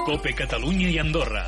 COPE Catalunya y Andorra.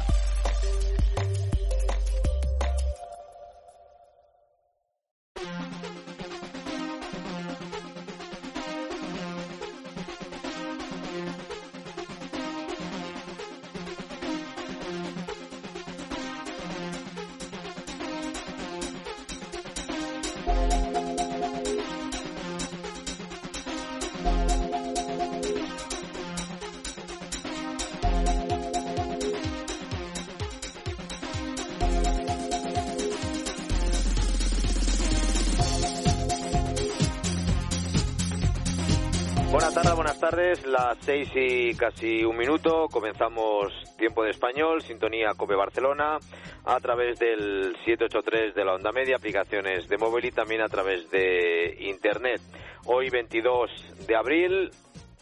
Buenas tardes, las 6 y casi un minuto, comenzamos Tiempo de Español, sintonía COPE Barcelona, a través del 783 de la onda media, aplicaciones de móvil y también a través de internet. Hoy 22 de abril,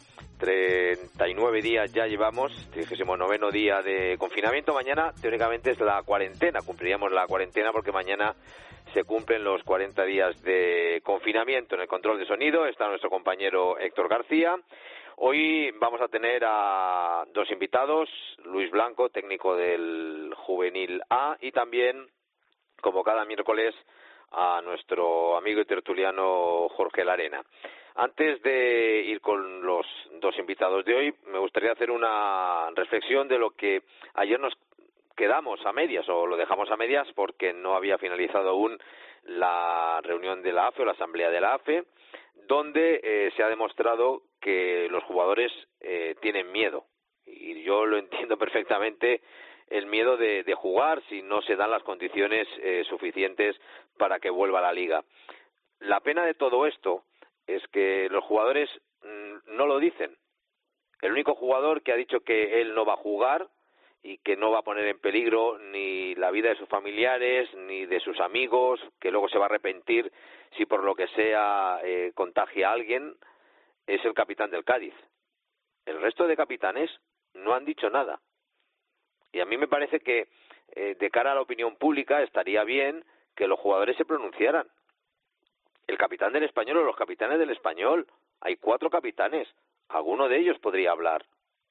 39 días ya llevamos, 39º día de confinamiento. Mañana teóricamente es la cuarentena, cumpliríamos la cuarentena porque mañana se cumplen los 40 días de confinamiento. En el control de sonido está nuestro compañero Héctor García. Hoy vamos a tener a dos invitados, Luis Blanco, técnico del Juvenil A, y también, como cada miércoles, a nuestro amigo y tertuliano Jorge Larena. Antes de ir con los dos invitados de hoy, me gustaría hacer una reflexión de lo que ayer nos quedamos a medias, o lo dejamos a medias porque no había finalizado aún la reunión de la AFE o la asamblea de la AFE, donde se ha demostrado que los jugadores tienen miedo, y yo lo entiendo perfectamente, el miedo de jugar si no se dan las condiciones suficientes para que vuelva a la liga. La pena de todo esto es que los jugadores no lo dicen. El único jugador que ha dicho que él no va a jugar y que no va a poner en peligro ni la vida de sus familiares ni de sus amigos, que luego se va a arrepentir si por lo que sea contagia a alguien, es el capitán del Cádiz. El resto de capitanes no han dicho nada. Y a mí me parece que de cara a la opinión pública estaría bien que los jugadores se pronunciaran. El capitán del Español o los capitanes del Español, hay 4 capitanes, alguno de ellos podría hablar.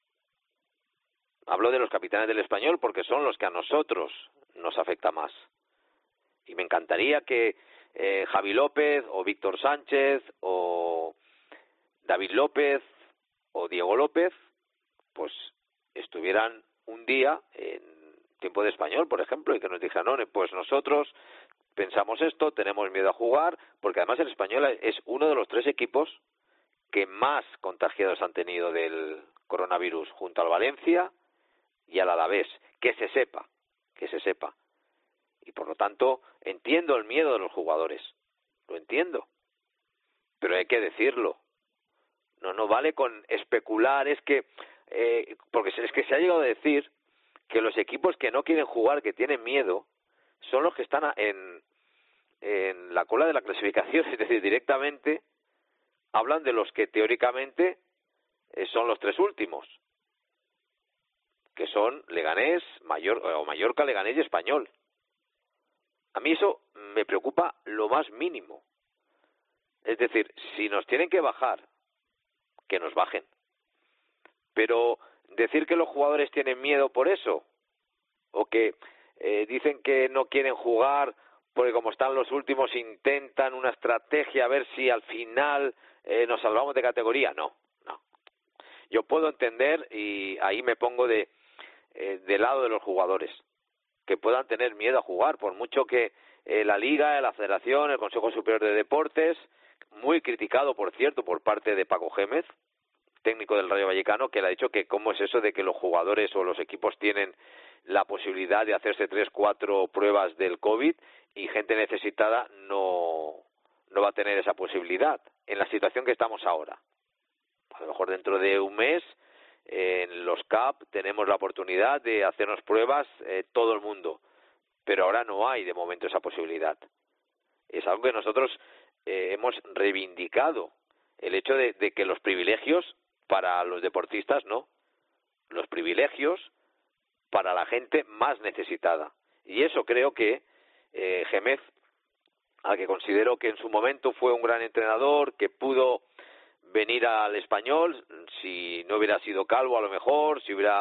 Hablo de los capitanes del Español porque son los que a nosotros nos afecta más. Y me encantaría que Javi López o Víctor Sánchez o David López o Diego López pues estuvieran un día en Tiempo de Español, por ejemplo, y que nos dijeran, no, pues nosotros pensamos esto, tenemos miedo a jugar, porque además el Español es uno de los 3 equipos que más contagiados han tenido del coronavirus, junto al Valencia y al Alavés, que se sepa. Y por lo tanto, entiendo el miedo de los jugadores, lo entiendo, pero hay que decirlo. No vale con especular, porque es que se ha llegado a decir que los equipos que no quieren jugar, que tienen miedo, son los que están en la cola de la clasificación, es decir, directamente hablan de los que teóricamente son los 3 últimos, que son Leganés, Mallorca, Leganés y Español. A mí eso me preocupa lo más mínimo. Es decir, si nos tienen que bajar, que nos bajen. Pero decir que los jugadores tienen miedo por eso, o que dicen que no quieren jugar porque como están los últimos intentan una estrategia a ver si al final nos salvamos de categoría, no. Yo puedo entender, y ahí me pongo del lado de los jugadores, que puedan tener miedo a jugar, por mucho que la Liga, la Federación, el Consejo Superior de Deportes, muy criticado, por cierto, por parte de Paco Gémez, técnico del Rayo Vallecano, que le ha dicho que cómo es eso de que los jugadores o los equipos tienen la posibilidad de hacerse 3-4 pruebas del COVID y gente necesitada no va a tener esa posibilidad en la situación que estamos ahora. A lo mejor dentro de un mes en los CAP tenemos la oportunidad de hacernos pruebas todo el mundo, pero ahora no hay de momento esa posibilidad. Es algo que nosotros hemos reivindicado, el hecho de que los privilegios para los deportistas no, los privilegios para la gente más necesitada. Y eso creo que Gémez, al que considero que en su momento fue un gran entrenador, que pudo venir al Español, si no hubiera sido calvo a lo mejor, si hubiera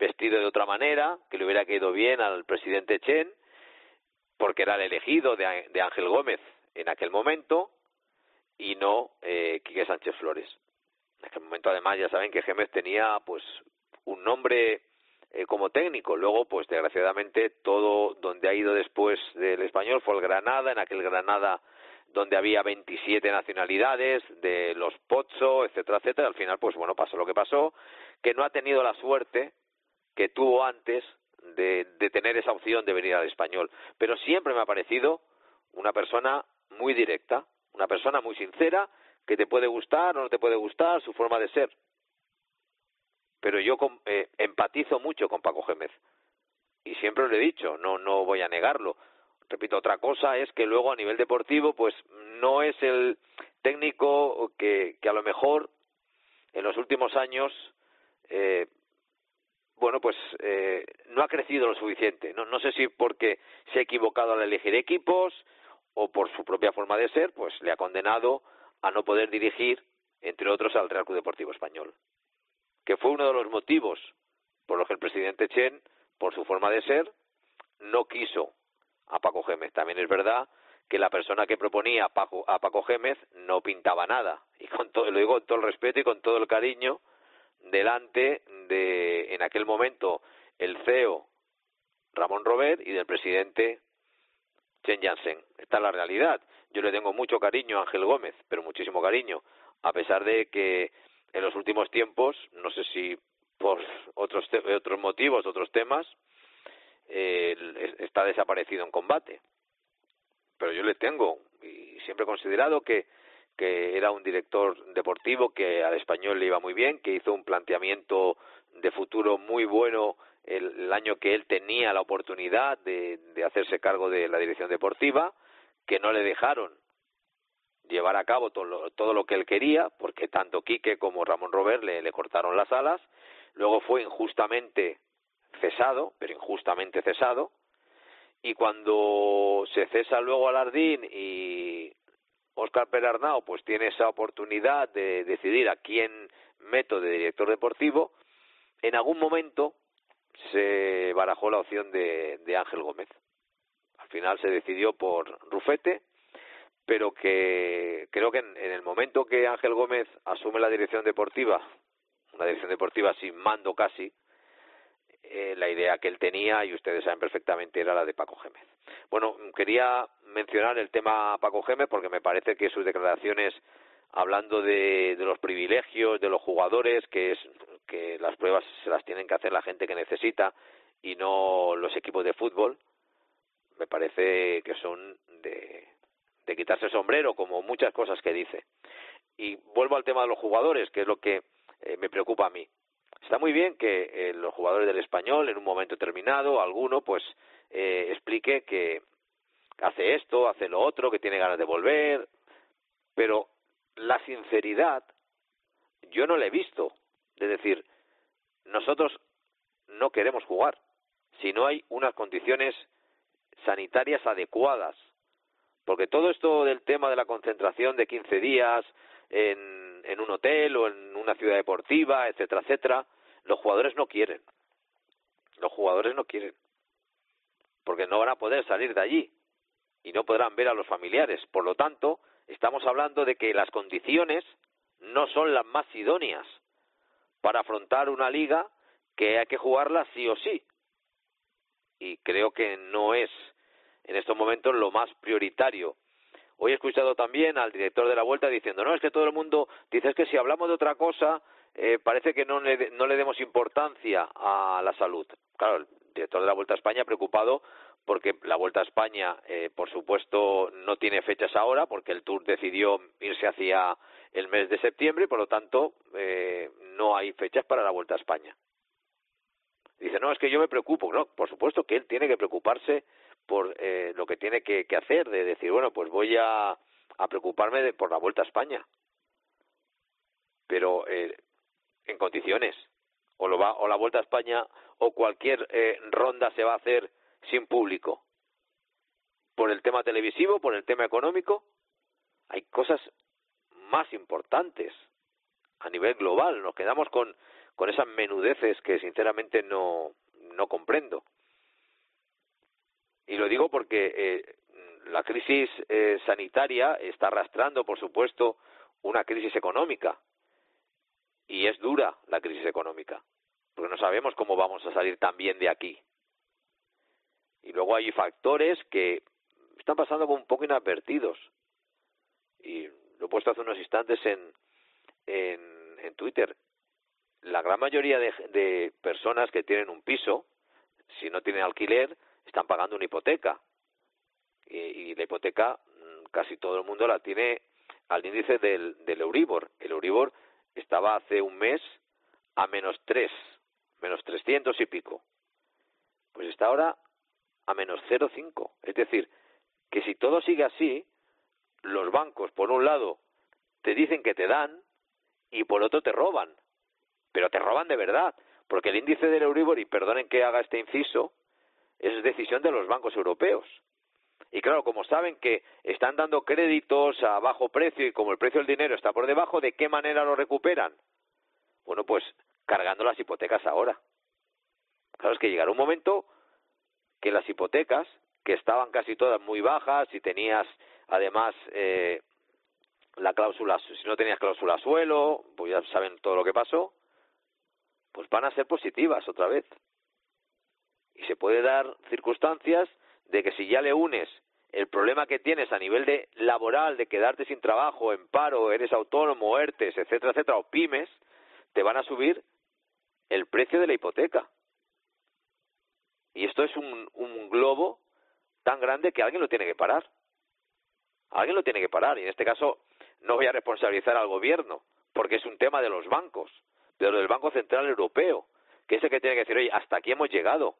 vestido de otra manera, que le hubiera caído bien al presidente Chen, porque era el elegido de Ángel Gómez en aquel momento, y no Quique Sánchez Flores. En aquel momento, además, ya saben que Gémez tenía pues un nombre como técnico. Luego, pues desgraciadamente, todo donde ha ido después del Español fue el Granada, en aquel Granada donde había 27 nacionalidades, de los Pozzo, etcétera, etcétera. Al final, pues bueno, pasó lo que pasó, que no ha tenido la suerte que tuvo antes de tener esa opción de venir al Español. Pero siempre me ha parecido una persona muy directa, una persona muy sincera, que te puede gustar o no te puede gustar su forma de ser. Pero yo empatizo mucho con Paco Gémez. Y siempre lo he dicho, no voy a negarlo. Repito, otra cosa es que luego a nivel deportivo, pues no es el técnico que a lo mejor en los últimos años, no ha crecido lo suficiente. No sé si porque se ha equivocado al elegir equipos o por su propia forma de ser, pues le ha condenado a no poder dirigir, entre otros, al Real Club Deportivo Español, que fue uno de los motivos por los que el presidente Chen, por su forma de ser, no quiso a Paco Gémez. También es verdad que la persona que proponía a Paco Gémez no pintaba nada, y lo digo con todo el respeto y con todo el cariño, delante de, en aquel momento, el CEO Ramón Robert y del presidente Chen Yansen. Esta es la realidad. Yo le tengo mucho cariño a Ángel Gómez, pero muchísimo cariño, a pesar de que en los últimos tiempos, no sé si por otros motivos, otros temas, está desaparecido en combate. Pero yo le tengo, y siempre he considerado que era un director deportivo que al Español le iba muy bien, que hizo un planteamiento de futuro muy bueno el año que él tenía la oportunidad de hacerse cargo de la dirección deportiva, que no le dejaron llevar a cabo todo lo que él quería, porque tanto Quique como Ramón Robert le cortaron las alas. Luego fue injustamente cesado, y cuando se cesa luego a Lardín y Óscar Perarnau pues tiene esa oportunidad de decidir a quién meto de director deportivo, en algún momento se barajó la opción de Ángel Gómez. Al final se decidió por Rufete, pero que creo que en el momento que Ángel Gómez asume la dirección deportiva, una dirección deportiva sin mando casi, la idea que él tenía, y ustedes saben perfectamente, era la de Paco Gémez. Bueno, quería mencionar el tema Paco Gémez porque me parece que sus declaraciones, hablando de los privilegios de los jugadores, que las pruebas se las tienen que hacer la gente que necesita y no los equipos de fútbol, me parece que son de quitarse el sombrero, como muchas cosas que dice. Y vuelvo al tema de los jugadores, que es lo que me preocupa a mí. Está muy bien que los jugadores del Español, en un momento determinado, alguno pues explique que hace esto, hace lo otro, que tiene ganas de volver, pero la sinceridad yo no la he visto. Es decir, nosotros no queremos jugar si no hay unas condiciones sanitarias adecuadas, porque todo esto del tema de la concentración de 15 días en un hotel o en una ciudad deportiva, etcétera, etcétera, los jugadores no quieren. Los jugadores no quieren, porque no van a poder salir de allí y no podrán ver a los familiares. Por lo tanto, estamos hablando de que las condiciones no son las más idóneas para afrontar una liga que hay que jugarla sí o sí. Y creo que no es en estos momentos lo más prioritario. Hoy he escuchado también al director de la Vuelta diciendo, no, es que todo el mundo dice, es que si hablamos de otra cosa, parece que no le demos importancia a la salud. Claro, el director de la Vuelta a España preocupado porque la Vuelta a España, por supuesto, no tiene fechas ahora, porque el Tour decidió irse hacia el mes de septiembre y, por lo tanto, no hay fechas para la Vuelta a España. Dice, no, es que yo me preocupo. No, por supuesto que él tiene que preocuparse por lo que tiene que hacer, de decir, bueno, pues voy a preocuparme por la Vuelta a España. Pero en condiciones. O la Vuelta a España o cualquier ronda se va a hacer sin público. Por el tema televisivo, por el tema económico, hay cosas más importantes a nivel global. Nos quedamos con con esas menudeces que sinceramente no comprendo. Y lo digo porque la crisis sanitaria está arrastrando, por supuesto, una crisis económica. Y es dura la crisis económica, porque no sabemos cómo vamos a salir también de aquí. Y luego hay factores que están pasando como un poco inadvertidos. Y lo he puesto hace unos instantes en Twitter. La gran mayoría de personas que tienen un piso, si no tienen alquiler, están pagando una hipoteca. Y la hipoteca casi todo el mundo la tiene al índice del Euribor. El Euribor estaba hace un mes a -3, -300 y pico. Pues está ahora a -0,5. Es decir, que si todo sigue así, los bancos, por un lado, te dicen que te dan y por otro te roban. Pero te roban de verdad, porque el índice del Euribor, y perdonen que haga este inciso, es decisión de los bancos europeos. Y claro, como saben que están dando créditos a bajo precio y como el precio del dinero está por debajo, ¿de qué manera lo recuperan? Bueno, pues cargando las hipotecas ahora. Claro, es que llegará un momento que las hipotecas, que estaban casi todas muy bajas, y tenías además la cláusula, si no tenías cláusula suelo, pues ya saben todo lo que pasó, pues van a ser positivas otra vez. Y se puede dar circunstancias de que si ya le unes el problema que tienes a nivel de laboral, de quedarte sin trabajo, en paro, eres autónomo, ERTES, etcétera, etcétera, o pymes, te van a subir el precio de la hipoteca. Y esto es un globo tan grande que alguien lo tiene que parar. Alguien lo tiene que parar. Y en este caso no voy a responsabilizar al gobierno, porque es un tema de los bancos, pero del Banco Central Europeo, que es el que tiene que decir, oye, hasta aquí hemos llegado.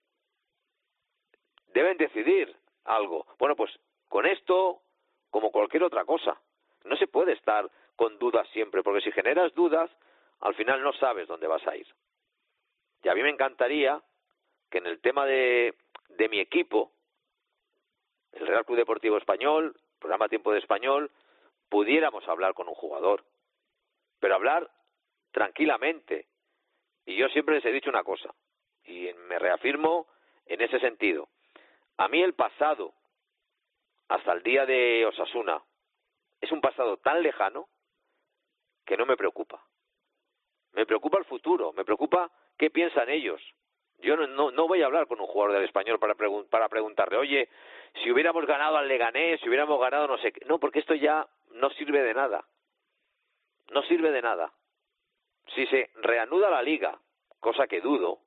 Deben decidir algo. Bueno, pues con esto, como cualquier otra cosa, no se puede estar con dudas siempre, porque si generas dudas, al final no sabes dónde vas a ir. Y a mí me encantaría que en el tema de mi equipo, el Real Club Deportivo Español, programa Tiempo de Español, pudiéramos hablar con un jugador, pero hablar tranquilamente. Y yo siempre les he dicho una cosa, y me reafirmo en ese sentido. A mí el pasado, hasta el día de Osasuna, es un pasado tan lejano que no me preocupa. Me preocupa el futuro, me preocupa qué piensan ellos. Yo no voy a hablar con un jugador del Español para preguntarle, oye, si hubiéramos ganado al Leganés, si hubiéramos ganado no sé qué. No, porque esto ya no sirve de nada. No sirve de nada. Si se reanuda la liga, cosa que dudo,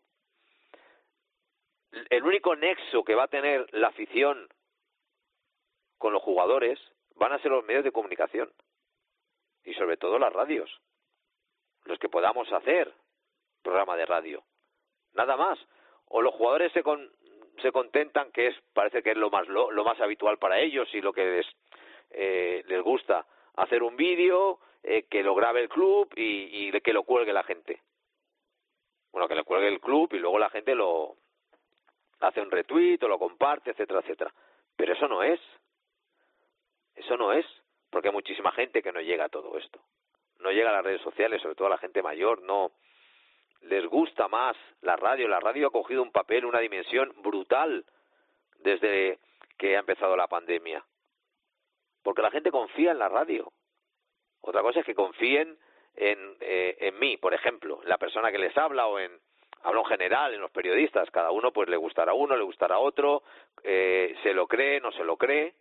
el único nexo que va a tener la afición con los jugadores van a ser los medios de comunicación y sobre todo las radios, los que podamos hacer programa de radio, nada más. O los jugadores se contentan, que parece que es lo más habitual para ellos y lo que les gusta, hacer un vídeo, que lo grabe el club y que lo cuelgue la gente. Bueno, que lo cuelgue el club y luego la gente lo hace un retweet o lo comparte, etcétera, etcétera. Pero eso no es, porque hay muchísima gente que no llega a todo esto. No llega a las redes sociales, sobre todo a la gente mayor, no les gusta más la radio. La radio ha cogido un papel, una dimensión brutal desde que ha empezado la pandemia. Porque la gente confía en la radio. Otra cosa es que confíen en mí, por ejemplo, en la persona que les habla o hablo en general, en los periodistas. Cada uno pues le gustará a uno, le gustará a otro, se lo cree, no se lo cree.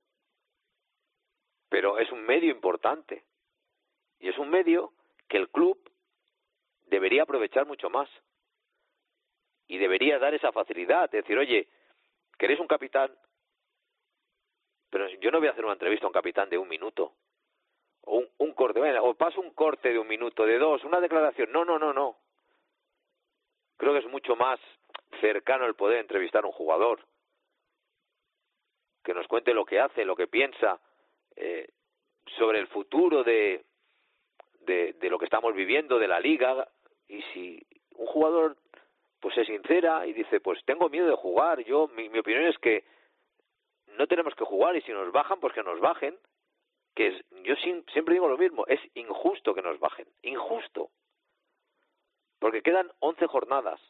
Pero es un medio importante. Y es un medio que el club debería aprovechar mucho más. Y debería dar esa facilidad, de decir, oye, ¿queréis un capitán? Pero yo no voy a hacer una entrevista a un capitán de 1 minuto. O un corte, o paso un corte de 1 minuto, de 2, una declaración. No. Creo que es mucho más cercano el poder entrevistar a un jugador. Que nos cuente lo que hace, lo que piensa, sobre el futuro de lo que estamos viviendo, de la liga. Y si un jugador pues se sincera y dice, pues tengo miedo de jugar, mi opinión es que no tenemos que jugar, y si nos bajan, pues que nos bajen, yo siempre digo lo mismo, es injusto que nos bajen, injusto. porque quedan 11 jornadas.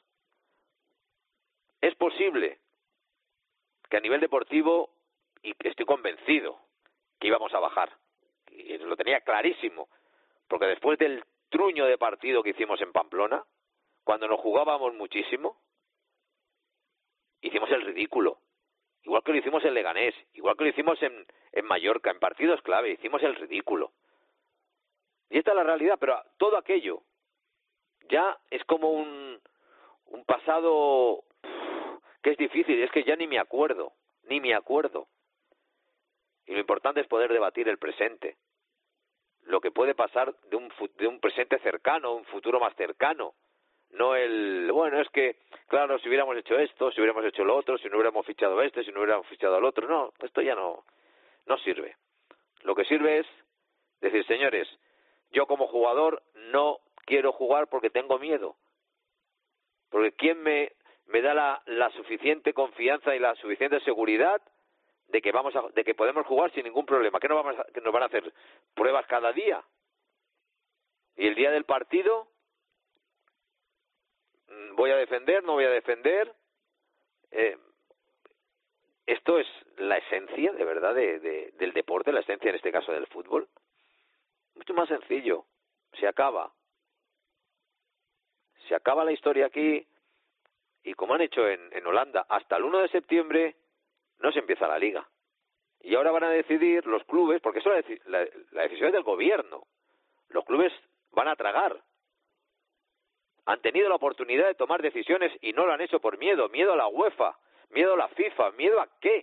Es posible que a nivel deportivo, y estoy convencido que íbamos a bajar, y lo tenía clarísimo, porque después del truño de partido que hicimos en Pamplona, cuando nos jugábamos muchísimo, hicimos el ridículo, igual que lo hicimos en Leganés, igual que lo hicimos en Mallorca, en partidos clave, hicimos el ridículo. Y esta es la realidad, pero todo aquello ya es como un pasado que es difícil, es que ya ni me acuerdo. Y lo importante es poder debatir el presente, lo que puede pasar de un presente cercano, un futuro más cercano. No bueno, es que, claro, si hubiéramos hecho esto, si hubiéramos hecho lo otro, si no hubiéramos fichado este, si no hubiéramos fichado al otro. No, esto ya no sirve. Lo que sirve es decir, señores, yo como jugador no quiero jugar porque tengo miedo. Porque ¿quién me da la suficiente confianza y la suficiente seguridad de que podemos jugar sin ningún problema? Que nos van a hacer pruebas cada día. Y el día del partido, voy a defender, no voy a defender. Esto es la esencia, de verdad, del deporte, la esencia en este caso del fútbol. Mucho más sencillo. Se acaba la historia aquí, y como han hecho en Holanda, hasta el 1 de septiembre no se empieza la liga. Y ahora van a decidir los clubes, porque eso la decisión es del gobierno. Los clubes van a tragar. Han tenido la oportunidad de tomar decisiones y no lo han hecho por miedo a la UEFA, miedo a la FIFA, ¿miedo a qué?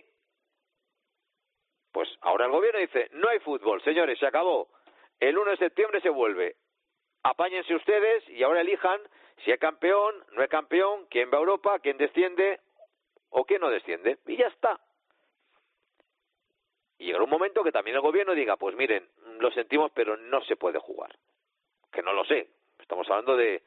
Pues ahora el gobierno dice, no hay fútbol, señores, se acabó. El 1 de septiembre se vuelve. Apáñense ustedes y ahora elijan si es campeón, no es campeón, quién va a Europa, quién desciende o quién no desciende. Y ya está. Y llegará un momento que también el gobierno diga, pues miren, lo sentimos, pero no se puede jugar. Que no lo sé. Estamos hablando del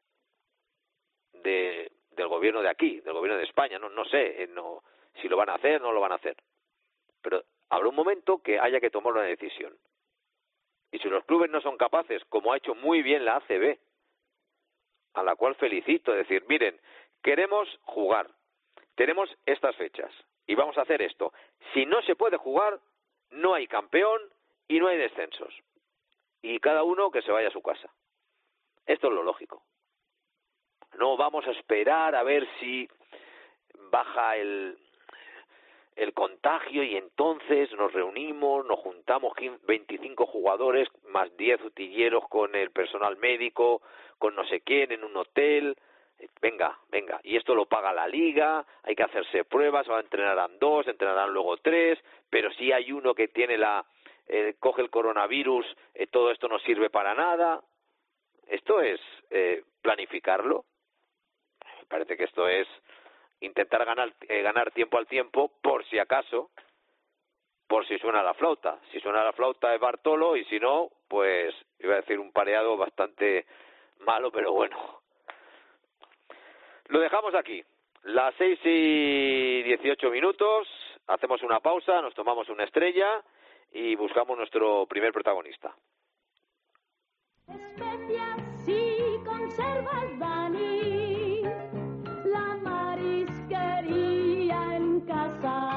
gobierno de aquí, del gobierno de España. No sé si lo van a hacer, no lo van a hacer. Pero habrá un momento que haya que tomar una decisión. Y si los clubes no son capaces, como ha hecho muy bien la ACB, a la cual felicito, decir, miren, queremos jugar, tenemos estas fechas y vamos a hacer esto. Si no se puede jugar, no hay campeón y no hay descensos. Y cada uno que se vaya a su casa. Esto es lo lógico. No vamos a esperar a ver si baja el contagio y entonces nos reunimos, nos juntamos 25 jugadores más 10 utilleros con el personal médico, con no sé quién en un hotel. Venga, y esto lo paga la liga, hay que hacerse pruebas, entrenarán 2, entrenarán luego 3, pero si hay uno que tiene coge el coronavirus, todo esto no sirve para nada. Esto es planificarlo. Me parece que esto es intentar ganar tiempo al tiempo, por si acaso, por si suena la flauta. Si suena la flauta es Bartolo, y si no, pues iba a decir un pareado bastante malo, pero bueno. Lo dejamos aquí. Las 6:18, hacemos una pausa, nos tomamos una estrella y buscamos nuestro primer protagonista. Especias y conservas, Dani, la marisquería en casa.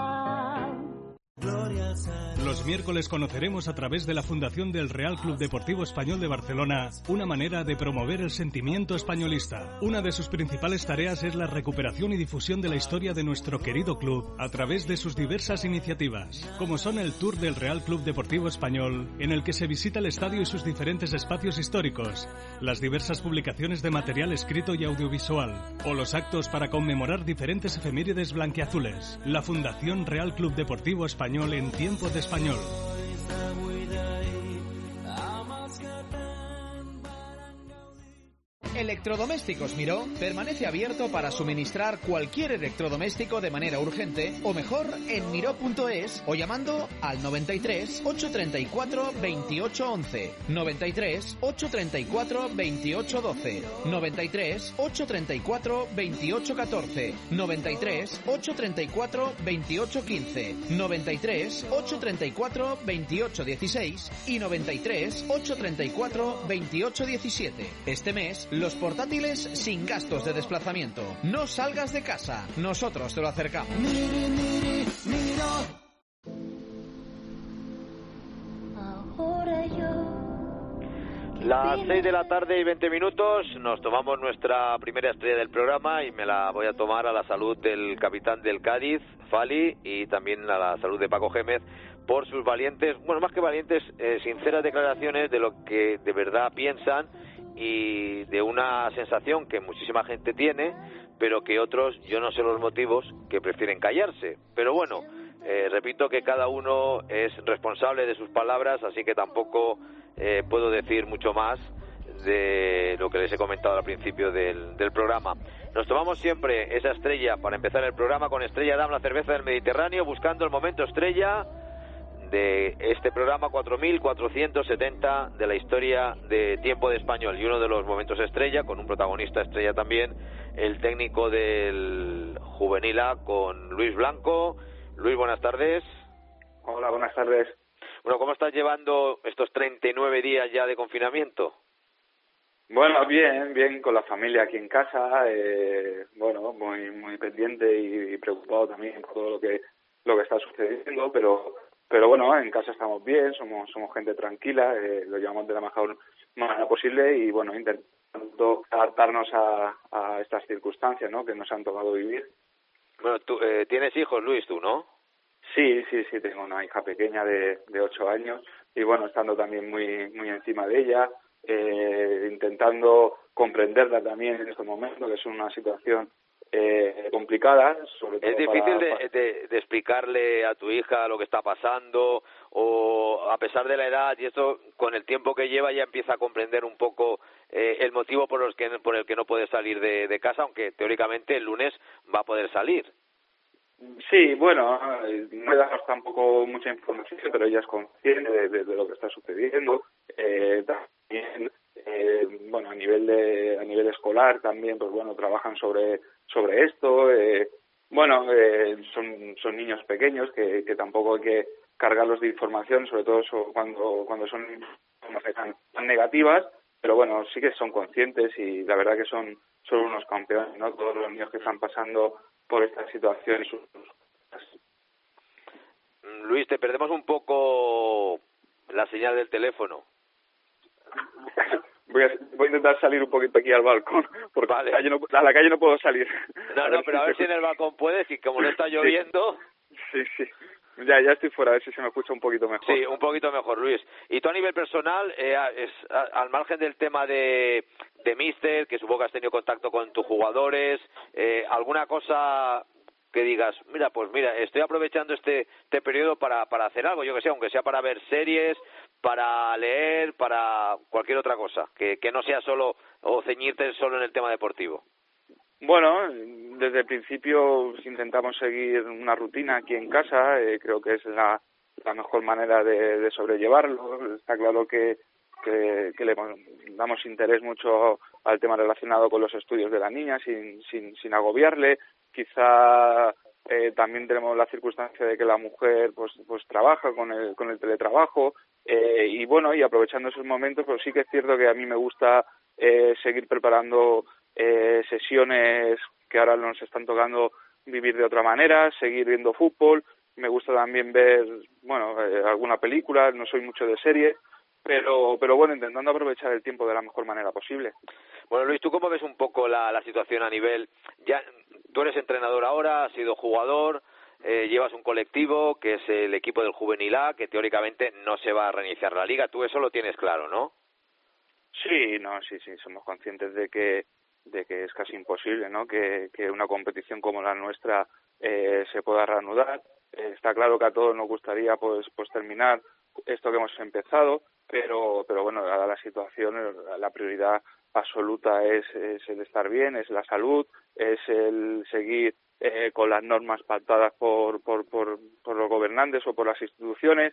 Los miércoles conoceremos a través de la Fundación del Real Club Deportivo Español de Barcelona una manera de promover el sentimiento españolista. Una de sus principales tareas es la recuperación y difusión de la historia de nuestro querido club a través de sus diversas iniciativas, como son el Tour del Real Club Deportivo Español, en el que se visita el estadio y sus diferentes espacios históricos, las diversas publicaciones de material escrito y audiovisual, o los actos para conmemorar diferentes efemérides blanquiazules. La Fundación Real Club Deportivo Español en tiempo de español. Electrodomésticos Miró permanece abierto para suministrar cualquier electrodoméstico de manera urgente o mejor en miró.es o llamando al 93 834 28 11, 93 834 28 12, 93 834 28 14, 93 834 28 15, 93 834 28 16 y 93 834 28 17. Este mes los los portátiles sin gastos de desplazamiento. No salgas de casa, nosotros te lo acercamos. Ahora yo. Las 6 de la tarde y 20 minutos, nos tomamos nuestra primera estrella del programa y me la voy a tomar a la salud del capitán del Cádiz, Fali, y también a la salud de Paco Gémez por sus valientes, bueno, más que valientes, sinceras declaraciones de lo que de verdad piensan y de una sensación que muchísima gente tiene, pero que otros, yo no sé los motivos, que prefieren callarse. Pero bueno, repito que cada uno es responsable de sus palabras, así que tampoco puedo decir mucho más de lo que les he comentado al principio del programa. Nos tomamos siempre esa estrella para empezar el programa con Estrella Damm, la cerveza del Mediterráneo, buscando el momento estrella de este programa 4470 de la historia de Tiempo de Español, y uno de los momentos estrella, con un protagonista estrella también, el técnico del Juvenil A, con Luis Blanco. Luis, buenas tardes. Hola, buenas tardes. Bueno, ¿cómo estás llevando estos 39 días ya de confinamiento? Bueno, bien, con la familia aquí en casa, bueno, muy pendiente y preocupado también por todo lo que está sucediendo, pero bueno, en casa estamos bien, somos gente tranquila, lo llevamos de la mejor manera posible y bueno, intentando adaptarnos a estas circunstancias, ¿no?, que nos han tocado vivir. Bueno, tú tienes hijos, Luis, tú, ¿no? Sí, tengo una hija pequeña de 8 años y bueno, estando también muy encima de ella, intentando comprenderla también en estos momentos, que es una situación complicada, sobre todo. Es difícil de explicarle a tu hija lo que está pasando, o a pesar de la edad y esto, con el tiempo que lleva ya empieza a comprender un poco el motivo por el que no puede salir de casa, aunque teóricamente el lunes va a poder salir. Sí, bueno, no le damos tampoco mucha información, pero ella es consciente de lo que está sucediendo. También, bueno, a nivel escolar también, pues bueno, trabajan sobre esto. Bueno, son niños pequeños que tampoco hay que cargarlos de información, sobre todo cuando son tan negativas, pero bueno, sí que son conscientes y la verdad que son unos campeones, ¿no? Todos los niños que están pasando por esta situación. Luis, te perdemos un poco la señal del teléfono. Voy a intentar salir un poquito aquí al balcón, porque vale. a la calle no puedo salir. No, pero a ver si en el balcón puedes, y como no está lloviendo... Sí. Ya estoy fuera, a ver si se me escucha un poquito mejor. Sí, un poquito mejor, Luis. Y tú a nivel personal, al margen del tema de míster, que supongo que has tenido contacto con tus jugadores, ¿alguna cosa que digas, mira, estoy aprovechando este periodo para hacer algo, yo que sé, aunque sea para ver series, para leer, para cualquier otra cosa, que no sea solo o ceñirte solo en el tema deportivo? Bueno, desde el principio intentamos seguir una rutina aquí en casa, creo que es la mejor manera de sobrellevarlo. Está claro que le damos interés mucho al tema relacionado con los estudios de la niña sin agobiarle. Quizá también tenemos la circunstancia de que la mujer pues trabaja con el teletrabajo, y bueno, y aprovechando esos momentos, pues sí que es cierto que a mí me gusta seguir preparando sesiones que ahora nos están tocando vivir de otra manera, seguir viendo fútbol. Me gusta también ver, bueno, alguna película, no soy mucho de serie, pero bueno, intentando aprovechar el tiempo de la mejor manera posible. Bueno, Luis, ¿tú cómo ves un poco la situación a nivel? Ya tú eres entrenador ahora, has sido jugador, llevas un colectivo que es el equipo del Juvenil A, que teóricamente no se va a reiniciar la liga. Tú eso lo tienes claro, ¿no? Sí, somos conscientes de que es casi imposible, ¿no?, que una competición como la nuestra se pueda reanudar. Está claro que a todos nos gustaría pues terminar esto que hemos empezado, pero bueno, dada la situación, la prioridad absoluta es el estar bien, es la salud, es el seguir con las normas pactadas por los gobernantes o por las instituciones.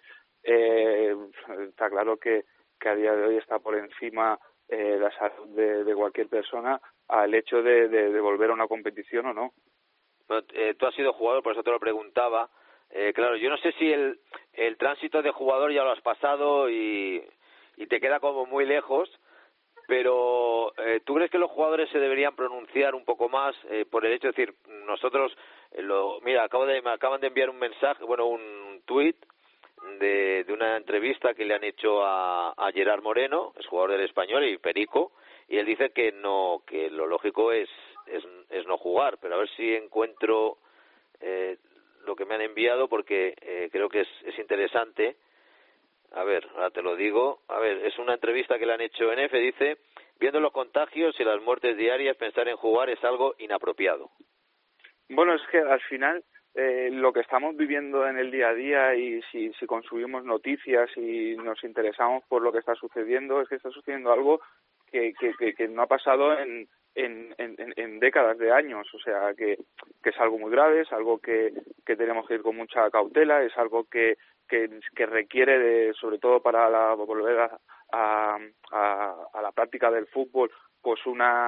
Está claro que a día de hoy está por encima la salud de cualquier persona al hecho de volver a una competición o no. Bueno, tú has sido jugador, por eso te lo preguntaba. Claro, yo no sé si el tránsito de jugador ya lo has pasado y te queda como muy lejos, Pero ¿tú crees que los jugadores se deberían pronunciar un poco más por el hecho de decir, nosotros, mira, me acaban de enviar un mensaje, un tuit de una entrevista que le han hecho a Gerard Moreno, es jugador del Español y Perico, y él dice que lo lógico es no jugar, pero a ver si encuentro lo que me han enviado, porque creo que es interesante. A ver, ahora te lo digo. A ver, es una entrevista que le han hecho en EFE, dice: viendo los contagios y las muertes diarias, pensar en jugar es algo inapropiado. Bueno, es que al final lo que estamos viviendo en el día a día, y si consumimos noticias y nos interesamos por lo que está sucediendo, es que está sucediendo algo que no ha pasado en décadas de años. O sea, que es algo muy grave, es algo que tenemos que ir con mucha cautela, es algo que requiere, sobre todo para volver a la práctica del fútbol, pues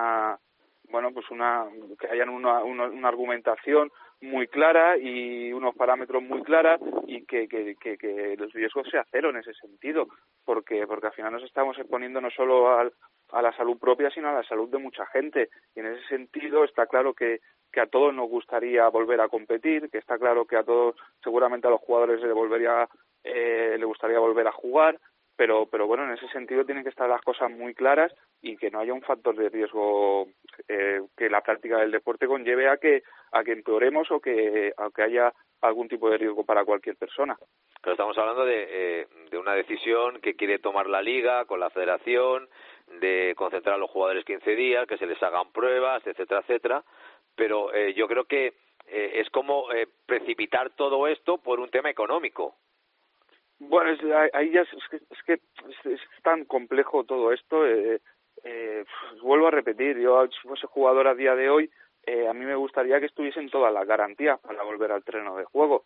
que hayan una argumentación muy clara y unos parámetros muy claros, y que el riesgo sea cero en ese sentido, porque al final nos estamos exponiendo no solo a la salud propia, sino a la salud de mucha gente, y en ese sentido está claro que a todos nos gustaría volver a competir, que está claro que a todos, seguramente a los jugadores le gustaría volver a jugar, pero bueno, en ese sentido tienen que estar las cosas muy claras, y que no haya un factor de riesgo que la práctica del deporte conlleve a que empeoremos o que haya algún tipo de riesgo para cualquier persona. Pero estamos hablando de una decisión que quiere tomar la Liga con la Federación, de concentrar a los jugadores 15 días, que se les hagan pruebas, etcétera, etcétera. Pero yo creo que es como precipitar todo esto por un tema económico. Bueno, ahí ya es tan complejo todo esto. Vuelvo a repetir, yo si fuese jugador a día de hoy, a mí me gustaría que estuviesen todas las garantías para volver al terreno de juego.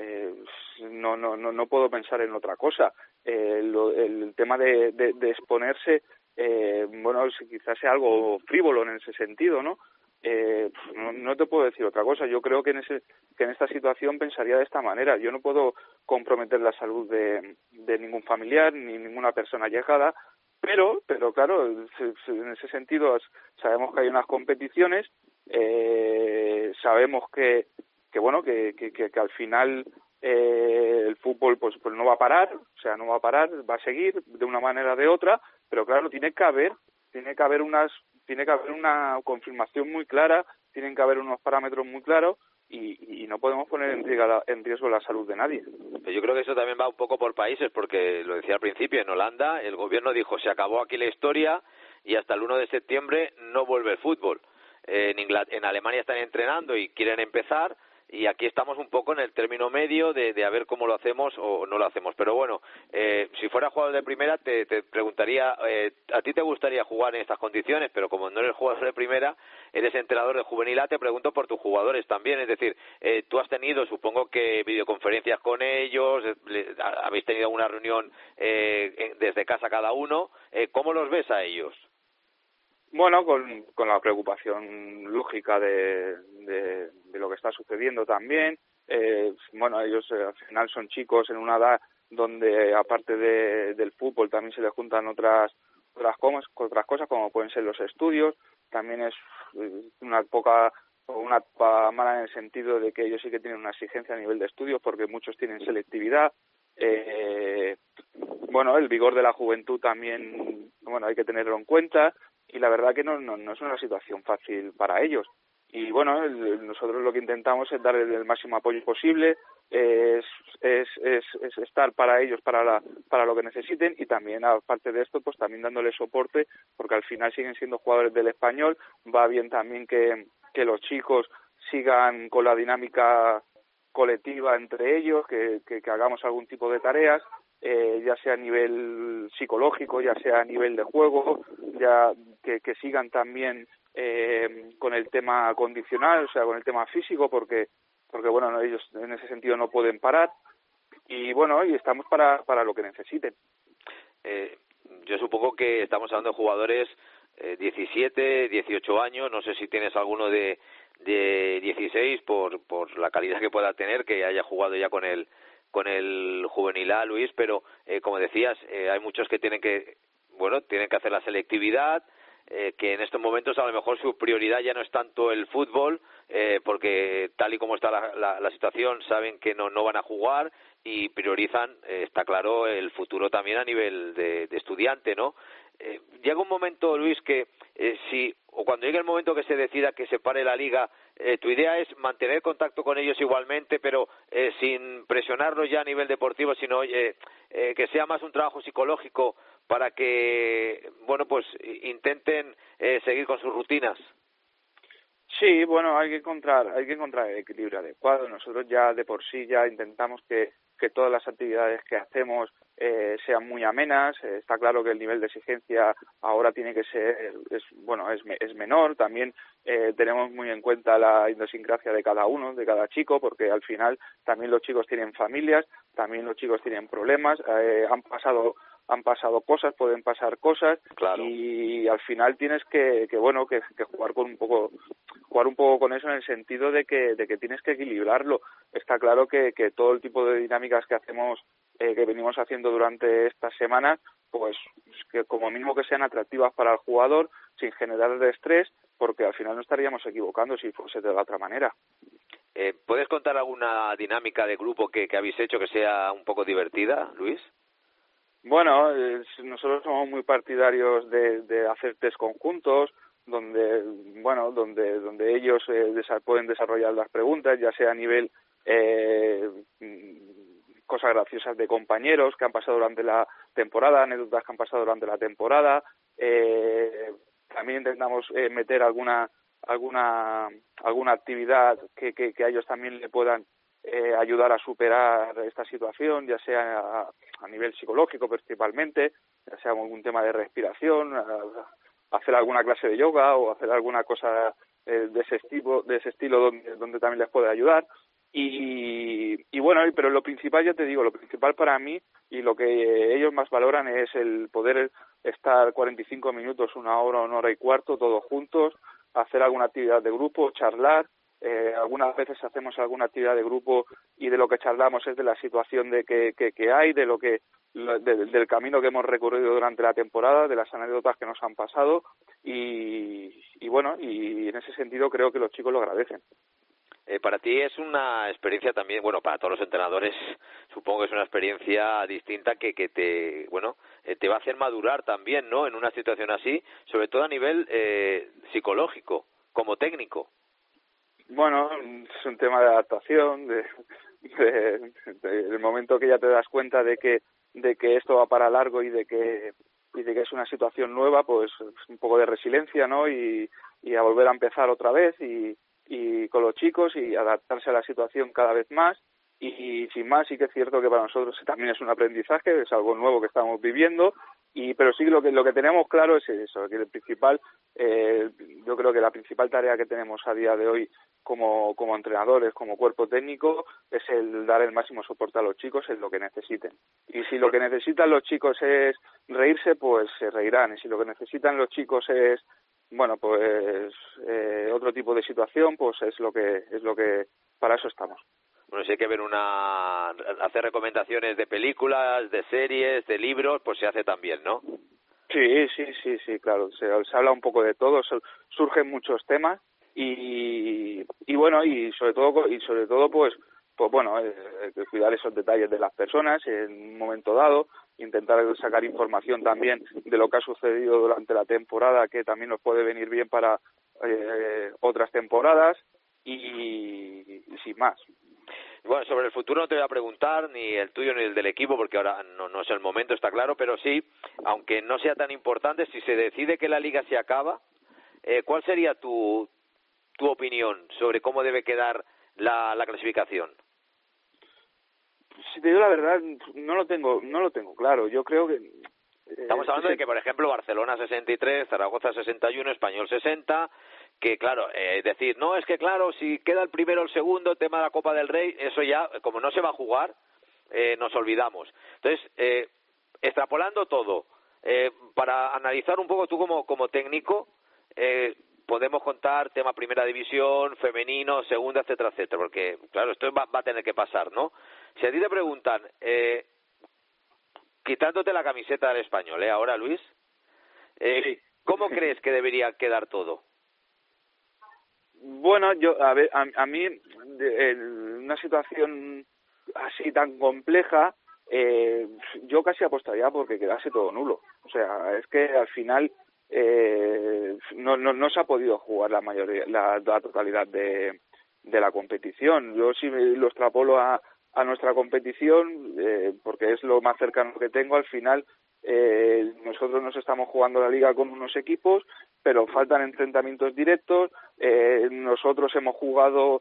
No puedo pensar en otra cosa. El tema de exponerse, quizás sea algo frívolo en ese sentido, ¿no? No te puedo decir otra cosa. Yo creo que en esta situación pensaría de esta manera. Yo no puedo comprometer la salud de ningún familiar ni ninguna persona allegada, pero claro, en ese sentido sabemos que hay unas competiciones, sabemos que al final el fútbol pues no va a parar, va a seguir de una manera o de otra, pero claro, tiene que haber una confirmación muy clara, tienen que haber unos parámetros muy claros, y no podemos poner en riesgo la salud de nadie. Yo creo que eso también va un poco por países, porque lo decía al principio, en Holanda el gobierno dijo: se acabó aquí la historia y hasta el 1 de septiembre no vuelve el fútbol. En Alemania están entrenando y quieren empezar, y aquí estamos un poco en el término medio de a ver cómo lo hacemos o no lo hacemos. Pero bueno, si fuera jugador de primera te preguntaría, ¿a ti te gustaría jugar en estas condiciones? Pero como no eres jugador de primera, eres entrenador de juvenil A, te pregunto por tus jugadores también. Es decir, tú has tenido, supongo que videoconferencias con ellos, habéis tenido alguna reunión desde casa cada uno. ¿Cómo los ves a ellos? Bueno, con la preocupación lógica de lo que está sucediendo también. Ellos al final son chicos en una edad donde, aparte del fútbol, también se les juntan otras cosas, como pueden ser los estudios. También es una etapa mala en el sentido de que ellos sí que tienen una exigencia a nivel de estudios, porque muchos tienen selectividad. El vigor de la juventud también, hay que tenerlo en cuenta. Y la verdad que no es una situación fácil para ellos. Y nosotros lo que intentamos es darles el máximo apoyo posible, es estar para ellos, para lo que necesiten, y también, aparte de esto, pues también dándoles soporte, porque al final siguen siendo jugadores del Español. Va bien también que los chicos sigan con la dinámica colectiva entre ellos, que hagamos algún tipo de tareas, ya sea a nivel psicológico, ya sea a nivel de juego, ya que sigan también con el tema condicional, o sea, con el tema físico, porque ellos en ese sentido no pueden parar, y estamos para lo que necesiten. Yo supongo que estamos hablando de jugadores 17, 18 años, no sé si tienes alguno de 16 por la calidad que pueda tener, que haya jugado ya con el juvenil A, Luis, pero como decías, hay muchos que tienen que bueno, tienen que hacer la selectividad, que en estos momentos a lo mejor su prioridad ya no es tanto el fútbol, porque tal y como está la situación saben que no van a jugar y priorizan, está claro, el futuro también a nivel de estudiante, ¿no? Llega un momento, Luis, que cuando llegue el momento que se decida que se pare la liga, tu idea es mantener contacto con ellos igualmente, pero sin presionarlos ya a nivel deportivo, sino que sea más un trabajo psicológico para que, bueno, pues intenten seguir con sus rutinas. Sí, bueno, hay que encontrar el equilibrio adecuado. Nosotros ya de por sí ya intentamos que todas las actividades que hacemos sean muy amenas. Está claro que el nivel de exigencia ahora tiene que ser, es menor. También tenemos muy en cuenta la idiosincrasia de cada uno, de cada chico, porque al final también los chicos tienen familias, también los chicos tienen problemas, han pasado cosas, pueden pasar cosas, claro. Y al final tienes que jugar un poco con eso, en el sentido de que tienes que equilibrarlo. Está claro que todo el tipo de dinámicas que hacemos, que venimos haciendo durante estas semanas, pues que como mínimo que sean atractivas para el jugador, sin generarle estrés, porque al final no estaríamos equivocando si fuese de la otra manera. ¿Puedes contar alguna dinámica de grupo que habéis hecho que sea un poco divertida, Luis? Bueno, nosotros somos muy partidarios de hacer test conjuntos, donde ellos pueden desarrollar las preguntas, ya sea a nivel cosas graciosas de compañeros que han pasado durante la temporada, anécdotas que han pasado durante la temporada. También intentamos meter alguna actividad que a ellos también le puedan ayudar a superar esta situación, ya sea a nivel psicológico principalmente, ya sea algún tema de respiración, hacer alguna clase de yoga o hacer alguna cosa de ese estilo donde también les puede ayudar. Y bueno, pero lo principal, ya te digo, lo principal para mí y lo que ellos más valoran es el poder estar 45 minutos, una hora y cuarto todos juntos, hacer alguna actividad de grupo, charlar. Algunas veces hacemos alguna actividad de grupo y de lo que charlamos es de la situación que hay, del camino que hemos recorrido durante la temporada, de las anécdotas que nos han pasado y en ese sentido creo que los chicos lo agradecen. Para ti es una experiencia también, bueno, para todos los entrenadores supongo que es una experiencia distinta que te va a hacer madurar también, ¿no? En una situación así, sobre todo a nivel psicológico, como técnico. Bueno, es un tema de adaptación, del momento que ya te das cuenta de que esto va para largo y de que es una situación nueva, pues un poco de resiliencia, ¿no? Y a volver a empezar otra vez y con los chicos y adaptarse a la situación cada vez más. Y sin más, sí que es cierto que para nosotros también es un aprendizaje, es algo nuevo que estamos viviendo, pero sí lo que tenemos claro es eso, que el principal, yo creo que la principal tarea que tenemos a día de hoy como entrenadores, como cuerpo técnico, es el dar el máximo soporte a los chicos en lo que necesiten. Y si lo que necesitan los chicos es reírse, pues se reirán. Y si lo que necesitan los chicos es otro tipo de situación, pues es lo que para eso estamos. Bueno, si hay que ver hacer recomendaciones de películas, de series, de libros, pues se hace también, ¿no? Sí, claro. Se habla un poco de todo, surgen muchos temas y sobre todo pues cuidar esos detalles de las personas en un momento dado, intentar sacar información también de lo que ha sucedido durante la temporada, que también nos puede venir bien para otras temporadas y sin más. Bueno, sobre el futuro no te voy a preguntar, ni el tuyo ni el del equipo, porque ahora no es el momento, está claro, pero sí, aunque no sea tan importante, si se decide que la liga se acaba, ¿cuál sería tu opinión sobre cómo debe quedar la clasificación? Si te digo la verdad, no lo tengo claro. Yo creo que estamos hablando de que, por ejemplo, Barcelona 63, Zaragoza 61, Español 60, que claro, decir, no, es que claro, si queda el primero o el segundo, tema de la Copa del Rey, eso ya, como no se va a jugar, nos olvidamos. Entonces, extrapolando todo, para analizar un poco tú como técnico, podemos contar tema primera división, femenino, segunda, etcétera, etcétera, porque claro, esto va a tener que pasar, ¿no? Si a ti te preguntan, quitándote la camiseta del Español, ahora, Luis, Sí. ¿Cómo crees que debería quedar todo? Bueno, a mí, en una situación así tan compleja, yo casi apostaría porque quedase todo nulo. O sea, es que al final no se ha podido jugar la totalidad de la competición. Yo sí lo extrapolo a nuestra competición, porque es lo más cercano que tengo. Al final, nosotros nos estamos jugando la liga con unos equipos, pero faltan enfrentamientos directos. Nosotros hemos jugado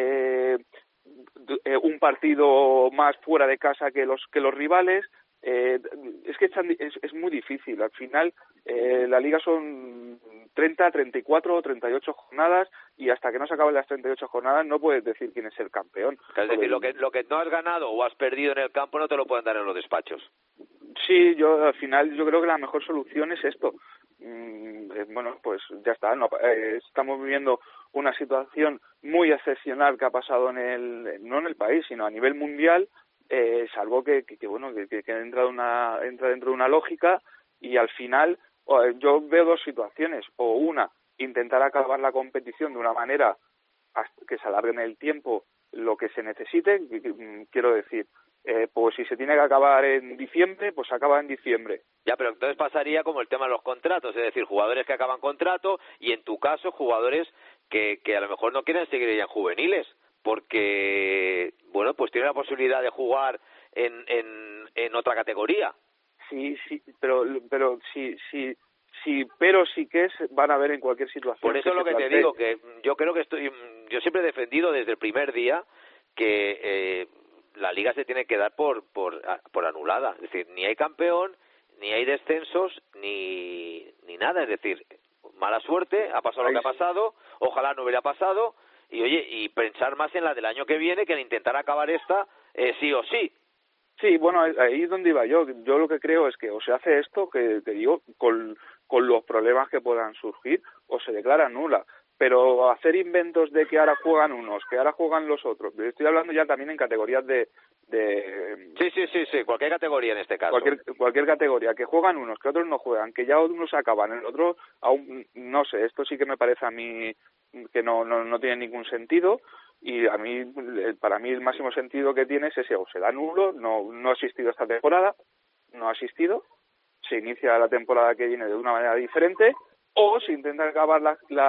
un partido más fuera de casa que los rivales. Es que es muy difícil. Al final, la liga son 30, 34 o 38 jornadas, y hasta que no se acaben las 38 jornadas no puedes decir quién es el campeón. Es decir, lo que no has ganado o has perdido en el campo no te lo pueden dar en los despachos. Sí, al final yo creo que la mejor solución es esto. Bueno, pues ya está. Estamos viviendo una situación muy excepcional que ha pasado no en el país, sino a nivel mundial, salvo que entra dentro de una lógica, y al final yo veo dos situaciones. O una, intentar acabar la competición de una manera que se alargue en el tiempo lo que se necesite. Quiero decir, pues si se tiene que acabar en diciembre, pues se acaba en diciembre. Ya, pero entonces pasaría como el tema de los contratos, es decir, jugadores que acaban contrato, y en tu caso jugadores que a lo mejor no quieren seguir ya en juveniles, porque bueno, pues tienen la posibilidad de jugar en otra categoría. Sí, pero sí que van a haber en cualquier situación. Por eso es lo que te digo, que yo creo que yo siempre he defendido desde el primer día que la liga se tiene que dar por anulada. Es decir, ni hay campeón, ni hay descensos, ni nada. Es decir, mala suerte, ha pasado lo que ha pasado, ojalá no hubiera pasado, y pensar más en la del año que viene que en intentar acabar esta sí o sí. Sí, bueno, ahí es donde iba yo. Yo lo que creo es que o se hace esto, que te digo, con los problemas que puedan surgir, o se declara nula. Pero hacer inventos de que ahora juegan unos, que ahora juegan los otros. Estoy hablando ya también en categorías de Sí, cualquier categoría en este caso. Cualquier categoría, que juegan unos, que otros no juegan, que ya unos acaban, el otro aún no sé. Esto sí que me parece a mí que no tiene ningún sentido, y para mí el máximo sentido que tiene es ese: o se da nulo, no ha asistido esta temporada, no ha asistido, se inicia la temporada que viene de una manera diferente, o se intenta acabar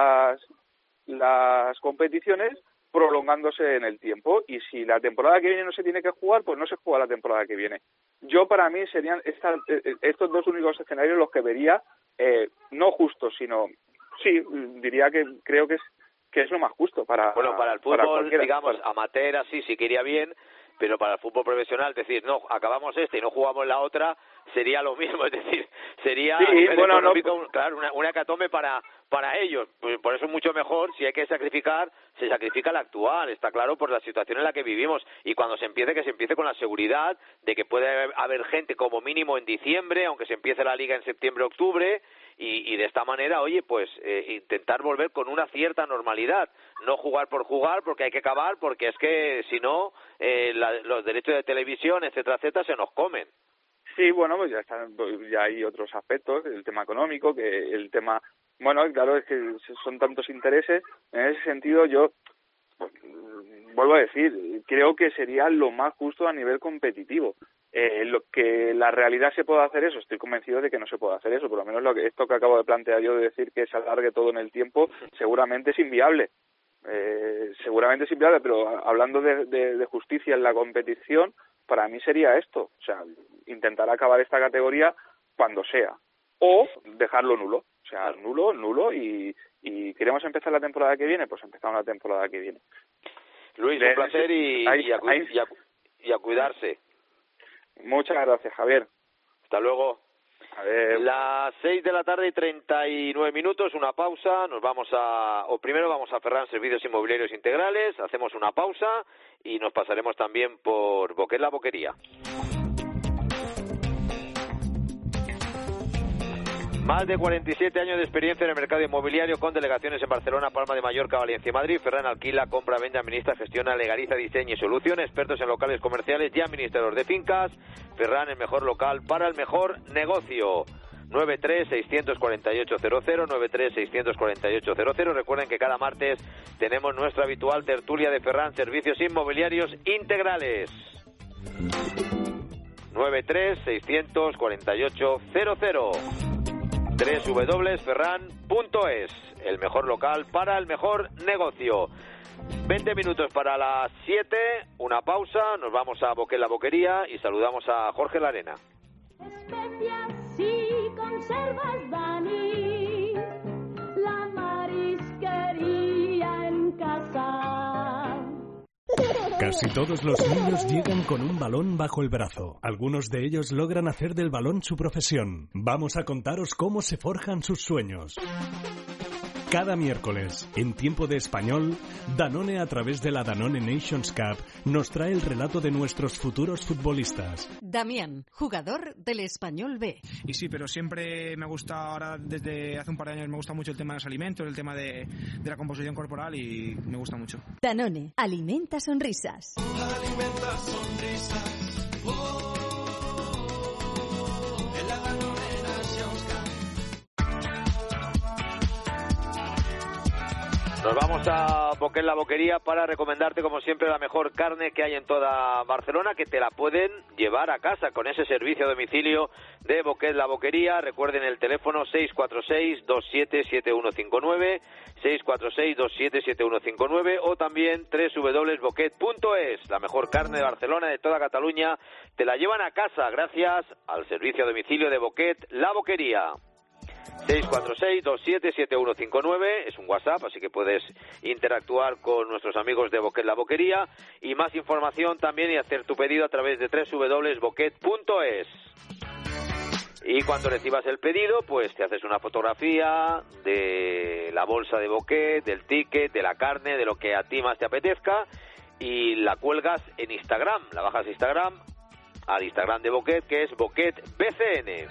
las competiciones prolongándose en el tiempo, y si la temporada que viene no se tiene que jugar, pues no se juega la temporada que viene. Yo, para mí, serían estos dos únicos escenarios los que vería no justos, sino sí, diría que creo que es lo más justo para el fútbol, digamos, amateur, así sí que iría bien, pero para el fútbol profesional, es decir, no, acabamos y no jugamos la otra, sería lo mismo, es decir, sería una hecatombe para ellos. Por eso es mucho mejor, si hay que sacrificar, se sacrifica la actual, está claro, por la situación en la que vivimos, y cuando se empiece, que se empiece con la seguridad de que puede haber gente como mínimo en diciembre, aunque se empiece la liga en septiembre, octubre, y de esta manera, oye, pues intentar volver con una cierta normalidad, no jugar por jugar, porque hay que acabar, porque es que si no, los derechos de televisión, etcétera, se nos comen. Sí, bueno, pues ya hay otros aspectos, el tema económico, que el tema, bueno, claro, es que son tantos intereses. En ese sentido, yo vuelvo a decir, creo que sería lo más justo a nivel competitivo. Lo que la realidad se puede hacer eso, estoy convencido de que no se puede hacer eso, por lo menos esto que acabo de plantear yo, de decir que se alargue todo en el tiempo, seguramente es inviable. Pero hablando de justicia en la competición, para mí sería esto, o sea, intentar acabar esta categoría cuando sea, o dejarlo nulo, o sea, nulo, y queremos empezar la temporada que viene, pues empezamos la temporada que viene. Luis, un placer, y a cuidarse. Muchas gracias, Javier. Hasta luego. A ver. Las 6:39, una pausa. Primero vamos a Ferran Servicios Inmobiliarios Integrales, hacemos una pausa y nos pasaremos también por Boquet la Boquería. Más de 47 años de experiencia en el mercado inmobiliario, con delegaciones en Barcelona, Palma de Mallorca, Valencia y Madrid. Ferran alquila, compra, vende, administra, gestiona, legaliza, diseña y soluciona. Expertos en locales comerciales y administradores de fincas. Ferran, el mejor local para el mejor negocio. 93-648-00, 93-648-00. Recuerden que cada martes tenemos nuestra habitual tertulia de Ferran, servicios inmobiliarios integrales. 93-648-00. www.ferran.es, el mejor local para el mejor negocio. 20 minutos para las 7, una pausa, nos vamos a Boquet la Boquería y saludamos a Jorge Larena. Especias y conservas, Dani, la marisquería en casa. Casi todos los niños llegan con un balón bajo el brazo. Algunos de ellos logran hacer del balón su profesión. Vamos a contaros cómo se forjan sus sueños. Cada miércoles, en Tiempo de Español, Danone, a través de la Danone Nations Cup, nos trae el relato de nuestros futuros futbolistas. Damián, jugador del Español B. Y sí, pero siempre me gusta, ahora desde hace un par de años me gusta mucho el tema de los alimentos, el tema de la composición corporal y me gusta mucho. Danone, alimenta sonrisas. Alimenta sonrisas. En la Danone Nations Cup. Nos vamos a Boquet la Boquería para recomendarte, como siempre, la mejor carne que hay en toda Barcelona, que te la pueden llevar a casa con ese servicio a domicilio de Boquet la Boquería. Recuerden el teléfono 646-277159, 646-277159, o también www.boquet.es. La mejor carne de Barcelona, de toda Cataluña, te la llevan a casa gracias al servicio a domicilio de Boquet la Boquería. 646-277159, es un WhatsApp, así que puedes interactuar con nuestros amigos de Boquet la Boquería, y más información también y hacer tu pedido a través de www.boquet.es. Y cuando recibas el pedido, pues te haces una fotografía de la bolsa de Boquet, del ticket, de la carne, de lo que a ti más te apetezca, y la cuelgas en Instagram, la bajas a Instagram, al Instagram de Boquet, que es BoquetBCN.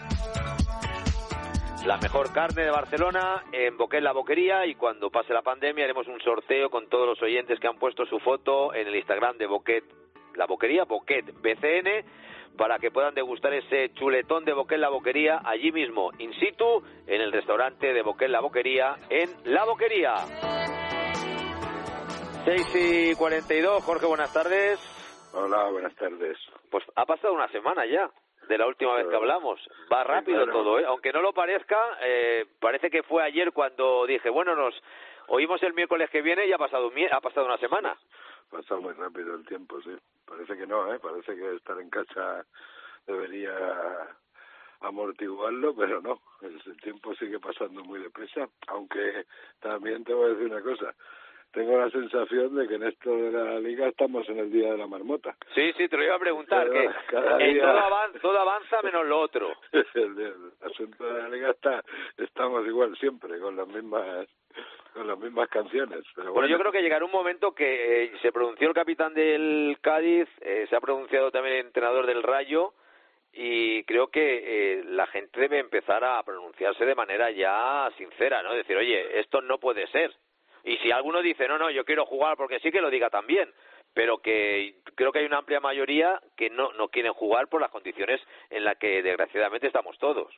La mejor carne de Barcelona en Boquet la Boquería, y cuando pase la pandemia haremos un sorteo con todos los oyentes que han puesto su foto en el Instagram de Boquet la Boquería, BoquetBCN, para que puedan degustar ese chuletón de Boquet la Boquería allí mismo, in situ, en el restaurante de Boquet la Boquería, en La Boquería. 6:42, Jorge, buenas tardes. Hola, buenas tardes. Pues ha pasado una semana ya de la última vez que hablamos. Va rápido, claro, todo, ¿eh? Aunque no lo parezca, parece que fue ayer cuando dije, bueno, nos oímos el miércoles que viene y ha pasado una semana. Pasa muy rápido el tiempo, sí. Parece que no, parece que estar en casa debería amortiguarlo, pero no. El tiempo sigue pasando muy deprisa, aunque también te voy a decir una cosa. Tengo la sensación de que en esto de la Liga estamos en el día de la marmota. Sí, te lo iba a preguntar, cada que día... todo avanza menos lo otro. El asunto de la Liga estamos igual siempre, con las mismas canciones. Pero bueno, yo creo que llegará un momento que se pronunció el capitán del Cádiz, se ha pronunciado también el entrenador del Rayo, y creo que la gente debe empezar a pronunciarse de manera ya sincera, ¿no? Decir, oye, esto no puede ser. Y si alguno dice, no, yo quiero jugar porque sí, que lo diga también, pero que creo que hay una amplia mayoría que no quieren jugar por las condiciones en las que desgraciadamente estamos todos.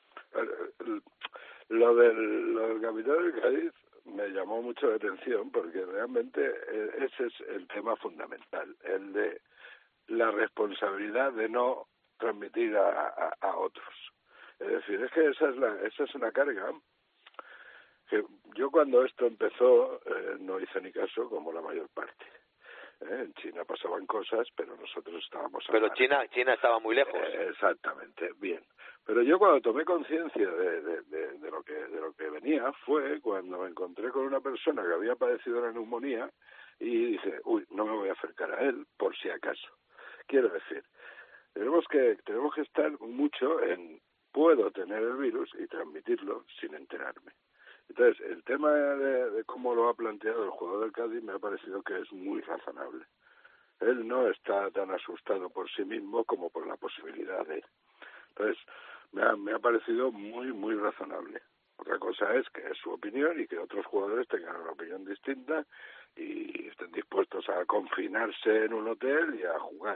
Lo del capitán del Cádiz me llamó mucho la atención, porque realmente ese es el tema fundamental, el de la responsabilidad de no transmitir a otros. Es decir, es que esa es una carga que yo, cuando esto empezó, no hice ni caso, como la mayor parte. En China pasaban cosas, pero nosotros estábamos... Pero China estaba muy lejos. Exactamente, bien. Pero yo, cuando tomé conciencia de lo que venía, fue cuando me encontré con una persona que había padecido una neumonía y dije, no me voy a acercar a él por si acaso. Quiero decir, tenemos que estar mucho en puedo tener el virus y transmitirlo sin enterarme. Entonces, el tema de cómo lo ha planteado el jugador del Cádiz me ha parecido que es muy razonable. Él no está tan asustado por sí mismo como por la posibilidad de... Entonces, me ha parecido muy, muy razonable. Otra cosa es que es su opinión y que otros jugadores tengan una opinión distinta y estén dispuestos a confinarse en un hotel y a jugar.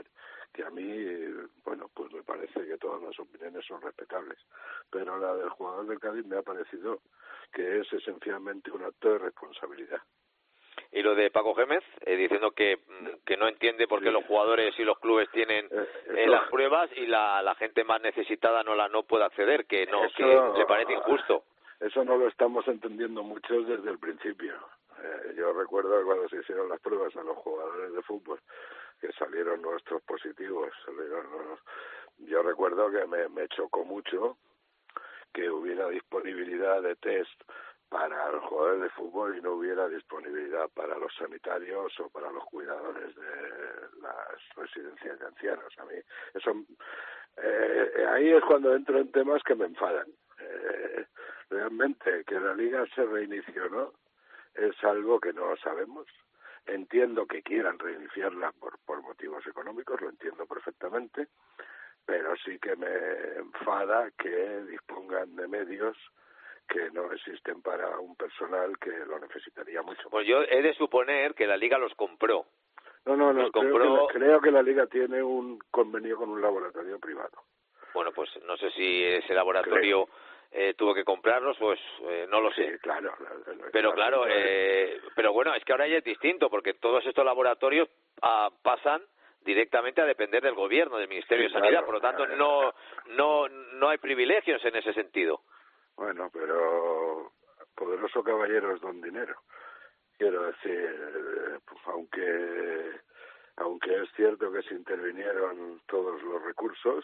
que a mí, bueno, pues me parece que todas las opiniones son respetables, pero la del jugador del Cádiz me ha parecido que es esencialmente un acto de responsabilidad. Y lo de Paco Gémez, diciendo que no entiende por qué los jugadores y los clubes tienen las pruebas y la gente más necesitada no puede acceder, que le parece injusto. Eso no lo estamos entendiendo muchos desde el principio. Yo recuerdo cuando se hicieron las pruebas a los jugadores de fútbol, que salieron nuestros positivos. Yo recuerdo que me chocó mucho que hubiera disponibilidad de test para los jugadores de fútbol y no hubiera disponibilidad para los sanitarios o para los cuidadores de las residencias de ancianos. A mí eso ahí es cuando entro en temas que me enfadan. Realmente que la liga se reinició, ¿no? Es algo que no sabemos. Entiendo que quieran reiniciarla por motivos económicos, lo entiendo perfectamente, pero sí que me enfada que dispongan de medios que no existen para un personal que lo necesitaría mucho. Pues yo he de suponer que la liga los compró. No, creo que la liga tiene un convenio con un laboratorio privado. Bueno, pues no sé si ese laboratorio tuvo que comprarlos, pues no lo sé. Sí, claro. Pero claro, pero bueno, es que ahora ya es distinto, porque todos estos laboratorios pasan directamente a depender del gobierno, del Ministerio de Sanidad, por lo tanto no hay privilegios en ese sentido. Bueno, pero poderoso caballero es don dinero. Quiero decir, pues aunque es cierto que se intervinieron todos los recursos,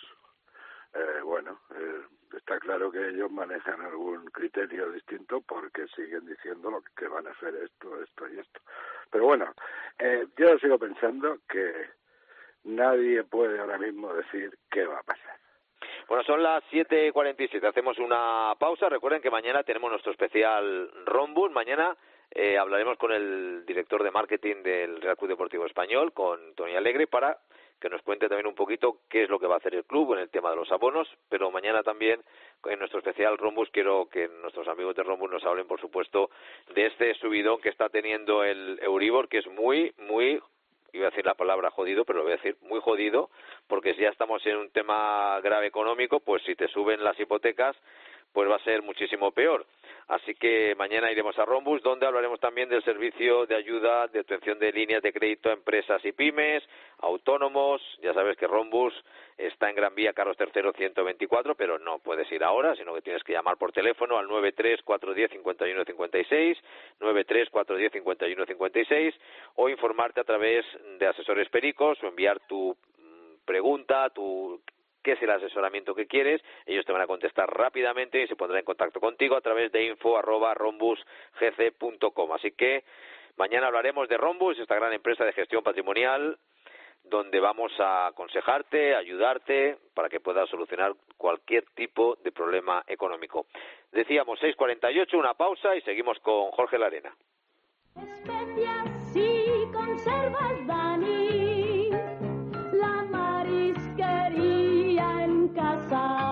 está claro que ellos manejan algún criterio distinto porque siguen diciendo que van a hacer esto y esto. Pero bueno, yo sigo pensando que nadie puede ahora mismo decir qué va a pasar. Bueno, son las 7:47, hacemos una pausa. Recuerden que mañana tenemos nuestro especial Rombus. Mañana hablaremos con el director de marketing del Real Club Deportivo Español, con Tony Alegre, para que nos cuente también un poquito qué es lo que va a hacer el club en el tema de los abonos. Pero mañana también, en nuestro especial Rombus, quiero que nuestros amigos de Rombus nos hablen, por supuesto, de este subidón que está teniendo el Euribor, que es muy, iba a decir la palabra jodido, pero lo voy a decir muy jodido, porque si ya estamos en un tema grave económico, pues si te suben las hipotecas, pues va a ser muchísimo peor. Así que mañana iremos a Rombus, donde hablaremos también del servicio de ayuda, de obtención de líneas de crédito a empresas y pymes, autónomos. Ya sabes que Rombus está en Gran Vía, Carlos III 124, pero no puedes ir ahora, sino que tienes que llamar por teléfono al 93-410-5156, 93-410-5156, o informarte a través de Asesores Pericos, o enviar tu pregunta, qué es el asesoramiento que quieres. Ellos te van a contestar rápidamente y se pondrán en contacto contigo a través de info@rombusgc.com. Así que mañana hablaremos de Rombus, esta gran empresa de gestión patrimonial, donde vamos a aconsejarte, ayudarte para que puedas solucionar cualquier tipo de problema económico. Decíamos 6:48, una pausa y seguimos con Jorge Larena. Especias y conservas, Dani, la marisquería en casa.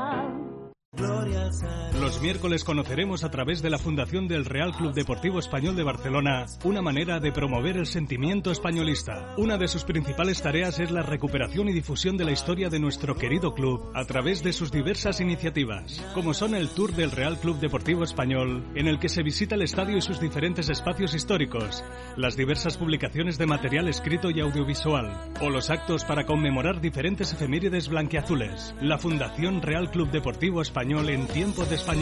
Los miércoles conoceremos a través de la Fundación del Real Club Deportivo Español de Barcelona una manera de promover el sentimiento españolista. Una de sus principales tareas es la recuperación y difusión de la historia de nuestro querido club a través de sus diversas iniciativas, como son el Tour del Real Club Deportivo Español, en el que se visita el estadio y sus diferentes espacios históricos, las diversas publicaciones de material escrito y audiovisual, o los actos para conmemorar diferentes efemérides blanquiazules. La Fundación Real Club Deportivo Español en tiempo de español.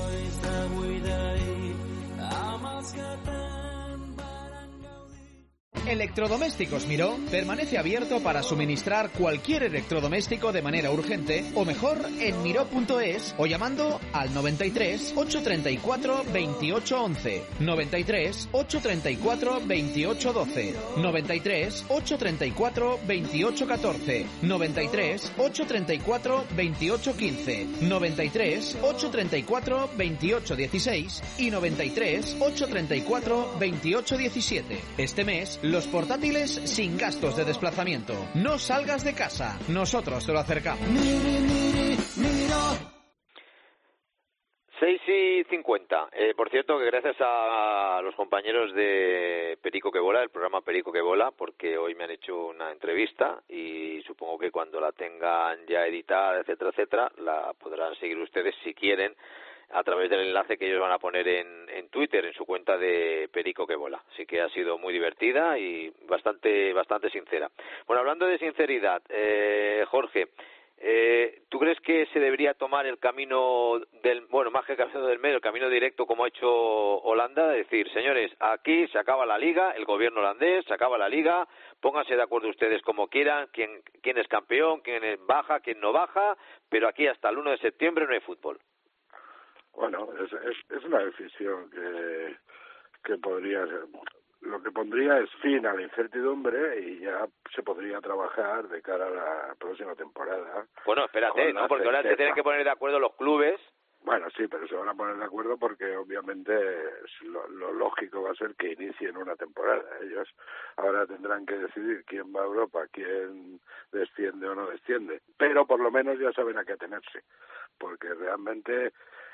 Electrodomésticos Miró permanece abierto para suministrar cualquier electrodoméstico de manera urgente o mejor en miró.es o llamando al 93 834 2811, 93 834 2812, 93 834 2814, 93 834 2815, 93 834 2816 y 93 834 2817. Este mes los portátiles sin gastos de desplazamiento. No salgas de casa, nosotros te lo acercamos. 6 6:50. Por cierto, que gracias a los compañeros de Perico que Bola, del programa Perico que Bola, porque hoy me han hecho una entrevista y supongo que cuando la tengan ya editada, etcétera, etcétera, la podrán seguir ustedes si quieren a través del enlace que ellos van a poner en Twitter, en su cuenta de Perico que Bola. Así que ha sido muy divertida y bastante sincera. Bueno, hablando de sinceridad, Jorge, ¿tú crees que se debería tomar el camino más que el camino del medio, el camino directo como ha hecho Holanda? Es decir, señores, aquí se acaba la liga, el gobierno holandés se acaba la liga, pónganse de acuerdo ustedes como quieran, quién es campeón, quién baja, quién no baja, pero aquí hasta el 1 de septiembre no hay fútbol. Bueno, es una decisión que podría ser. Lo que pondría es fin a la incertidumbre y ya se podría trabajar de cara a la próxima temporada. Bueno, espérate, ¿no? Porque ahora se tienen que poner de acuerdo los clubes. Bueno, sí, pero se van a poner de acuerdo porque obviamente lo lógico va a ser que inicien una temporada. Ellos ahora tendrán que decidir quién va a Europa, quién desciende o no desciende. Pero por lo menos ya saben a qué atenerse, porque realmente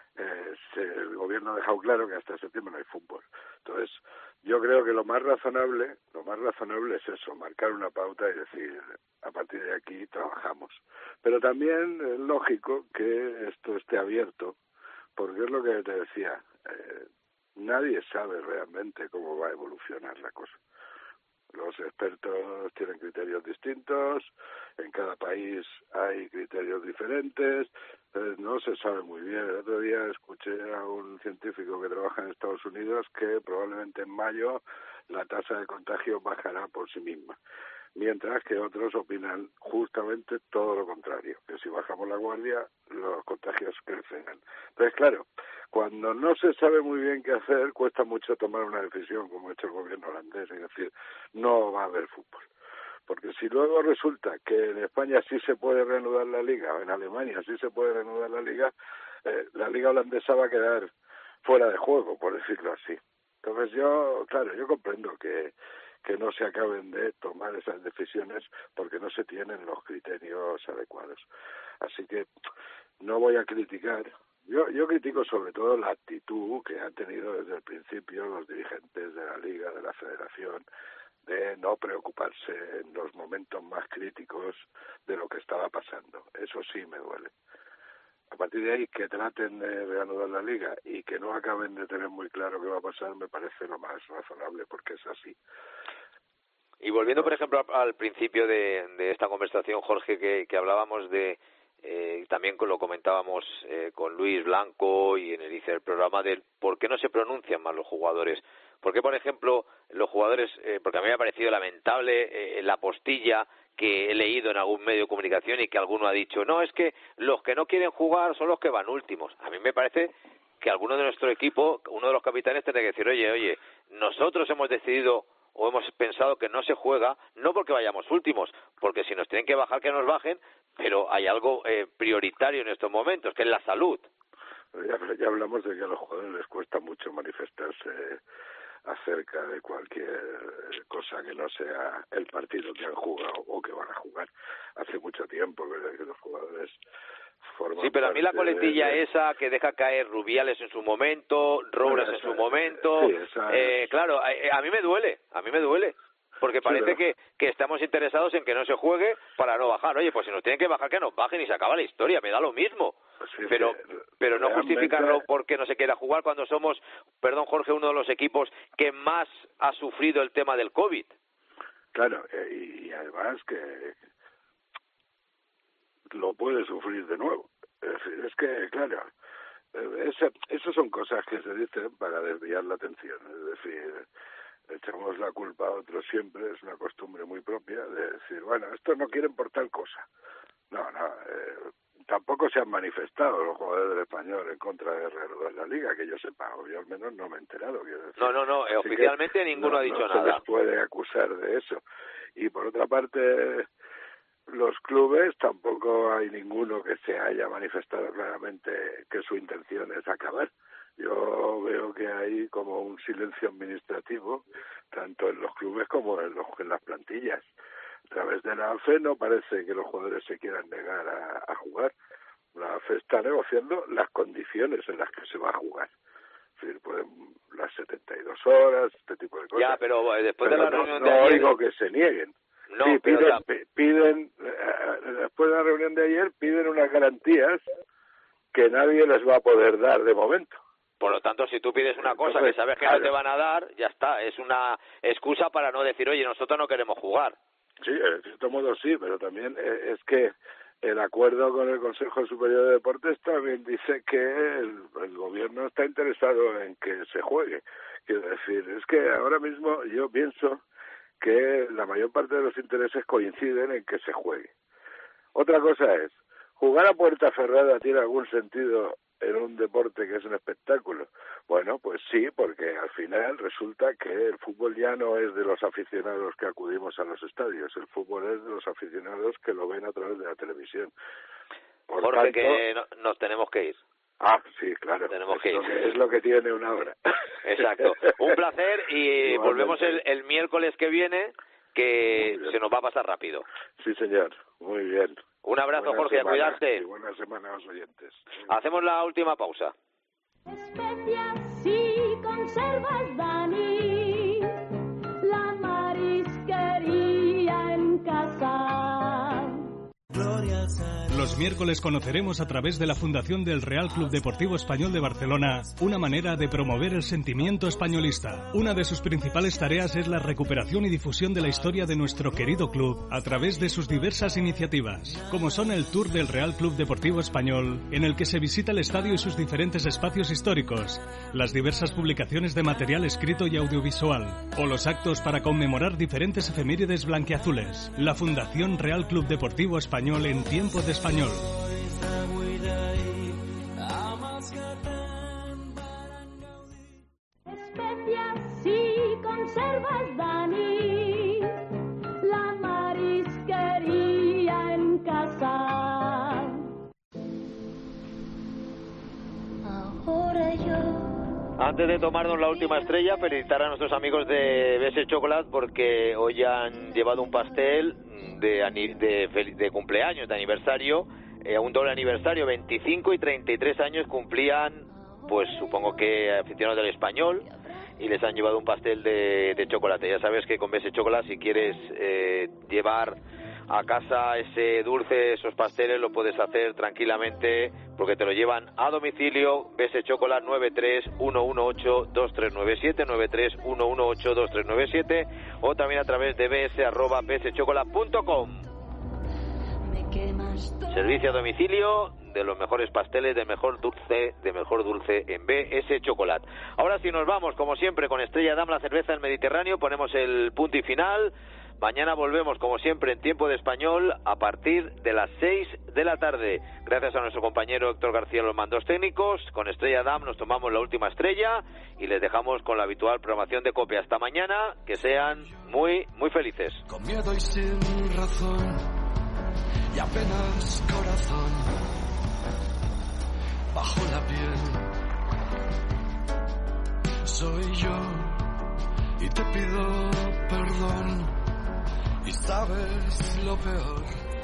el gobierno ha dejado claro que hasta septiembre no hay fútbol. Entonces, yo creo que lo más razonable es eso, marcar una pauta y decir, a partir de aquí trabajamos. Pero también es lógico que esto esté abierto, porque es lo que te decía, nadie sabe realmente cómo va a evolucionar la cosa. Los expertos tienen criterios distintos, en cada país hay criterios diferentes, no se sabe muy bien. El otro día escuché a un científico que trabaja en Estados Unidos que probablemente en mayo la tasa de contagio bajará por sí misma, mientras que otros opinan justamente todo lo contrario, que si bajamos la guardia los contagios crecerán. Entonces, claro, cuando no se sabe muy bien qué hacer, cuesta mucho tomar una decisión, como ha hecho el gobierno holandés, es decir, no va a haber fútbol. Porque si luego resulta que en España sí se puede reanudar la liga, o en Alemania sí se puede reanudar la liga holandesa va a quedar fuera de juego, por decirlo así. Entonces yo comprendo que no se acaben de tomar esas decisiones porque no se tienen los criterios adecuados. Así que no voy a criticar. Yo critico sobre todo la actitud que han tenido desde el principio los dirigentes de la Liga, de la Federación, de no preocuparse en los momentos más críticos de lo que estaba pasando. Eso sí me duele. A partir de ahí, que traten de reanudar la Liga y que no acaben de tener muy claro qué va a pasar, me parece lo más razonable, porque es así. Y volviendo, por ejemplo, al principio de esta conversación, Jorge, que hablábamos de, también lo comentábamos con Luis Blanco y en el inicio del programa, del por qué no se pronuncian más los jugadores. ¿Por qué, por ejemplo, los jugadores, porque a mí me ha parecido lamentable la postilla que he leído en algún medio de comunicación y que alguno ha dicho, no, es que los que no quieren jugar son los que van últimos. A mí me parece que alguno de nuestro equipo, uno de los capitanes, tendría que decir, oye, nosotros hemos decidido o hemos pensado que no se juega, no porque vayamos últimos, porque si nos tienen que bajar, que nos bajen, pero hay algo prioritario en estos momentos, que es la salud. Ya hablamos de que a los jugadores les cuesta mucho manifestarse acerca de cualquier cosa que no sea el partido que han jugado o que van a jugar. Hace mucho tiempo que los jugadores forman. Sí, pero a mí la coletilla esa que deja caer Rubiales en su momento, Roures en su momento, sí, claro, a mí me duele, porque parece que estamos interesados en que no se juegue para no bajar. Oye, pues si nos tienen que bajar, que nos bajen y se acaba la historia, me da lo mismo. Sí, pero no justificarlo porque no se quiera jugar cuando somos, perdón Jorge, uno de los equipos que más ha sufrido el tema del COVID. Claro, y además que lo puede sufrir de nuevo. Es decir, es que, claro, eso son cosas que se dicen para desviar la atención. Es decir, echamos la culpa a otros siempre, es una costumbre muy propia de decir, bueno, estos no quieren por tal cosa. No, tampoco se han manifestado los jugadores del Español en contra de reanudar la Liga, que yo sepa, o yo al menos no me he enterado. Quiero decir. No, oficialmente ninguno ha dicho nada. No se les puede acusar de eso. Y por otra parte, los clubes tampoco hay ninguno que se haya manifestado claramente que su intención es acabar. Yo veo que hay como un silencio administrativo, tanto en los clubes como en las plantillas. A través de la AFE no parece que los jugadores se quieran negar a jugar, La FE está negociando las condiciones en las que se va a jugar. Es decir, las 72 horas, este tipo de cosas. Ya, pero después de la reunión de ayer... ayer... No oigo que se nieguen. No, sí, pero piden, después de la reunión de ayer, piden unas garantías que nadie les va a poder dar de momento. Por lo tanto, si tú pides una cosa que sabes que no te van a dar, ya está. Es una excusa para no decir, oye, nosotros no queremos jugar. Sí, en cierto modo sí, pero también es que el acuerdo con el Consejo Superior de Deportes también dice que el gobierno está interesado en que se juegue. Quiero decir, es que ahora mismo yo pienso que la mayor parte de los intereses coinciden en que se juegue. Otra cosa es, ¿jugar a puerta cerrada tiene algún sentido en un deporte que es un espectáculo? Bueno, pues sí, porque al final resulta que el fútbol ya no es de los aficionados que acudimos a los estadios, el fútbol es de los aficionados que lo ven a través de la televisión. Por Jorge, tanto, que nos tenemos que ir. Ah, sí, claro. Tenemos que ir. Es lo que tiene una hora. Exacto. Un placer y volvemos el miércoles que viene, que se nos va a pasar rápido. Sí, señor. Muy bien. Un abrazo, Buena Jorge, semana, a cuidarse. y buena semana a los oyentes. Hacemos la última pausa. Especias y conservas, Dani, la marisquería en casa. Los miércoles conoceremos a través de la Fundación del Real Club Deportivo Español de Barcelona una manera de promover el sentimiento españolista. Una de sus principales tareas es la recuperación y difusión de la historia de nuestro querido club a través de sus diversas iniciativas, como son el Tour del Real Club Deportivo Español, en el que se visita el estadio y sus diferentes espacios históricos, las diversas publicaciones de material escrito y audiovisual, o los actos para conmemorar diferentes efemérides blanquiazules. La Fundación Real Club Deportivo Español en tiempo de español. Especias y conservas, Dani, la marisquería en casa. Ahora yo... Antes de tomarnos la última estrella, felicitar a nuestros amigos de BS Chocolate porque hoy han llevado un pastel de cumpleaños, de aniversario, un doble aniversario, 25 y 33 años cumplían, pues supongo que aficionados del Español, y les han llevado un pastel de chocolate. Ya sabes que con BS Chocolate, si quieres llevar a casa ese dulce, esos pasteles, lo puedes hacer tranquilamente porque te lo llevan a domicilio. BS Chocolate 931182397, 931182397, o también a través de bs@bschocolate.com. Servicio a domicilio de los mejores pasteles, de mejor dulce en BS Chocolate. Ahora sí nos vamos, como siempre, con Estrella Damm, la cerveza del Mediterráneo. Ponemos el punto y final. Mañana volvemos, como siempre, en tiempo de español a partir de las 6 de la tarde. Gracias a nuestro compañero Héctor García, los mandos técnicos. Con Estrella Damm nos tomamos la última estrella y les dejamos con la habitual programación de COPE. Hasta mañana, que sean muy, muy felices. Con miedo y sin razón, y apenas corazón, bajo la piel, soy yo, y te pido perdón. Y sabes lo peor,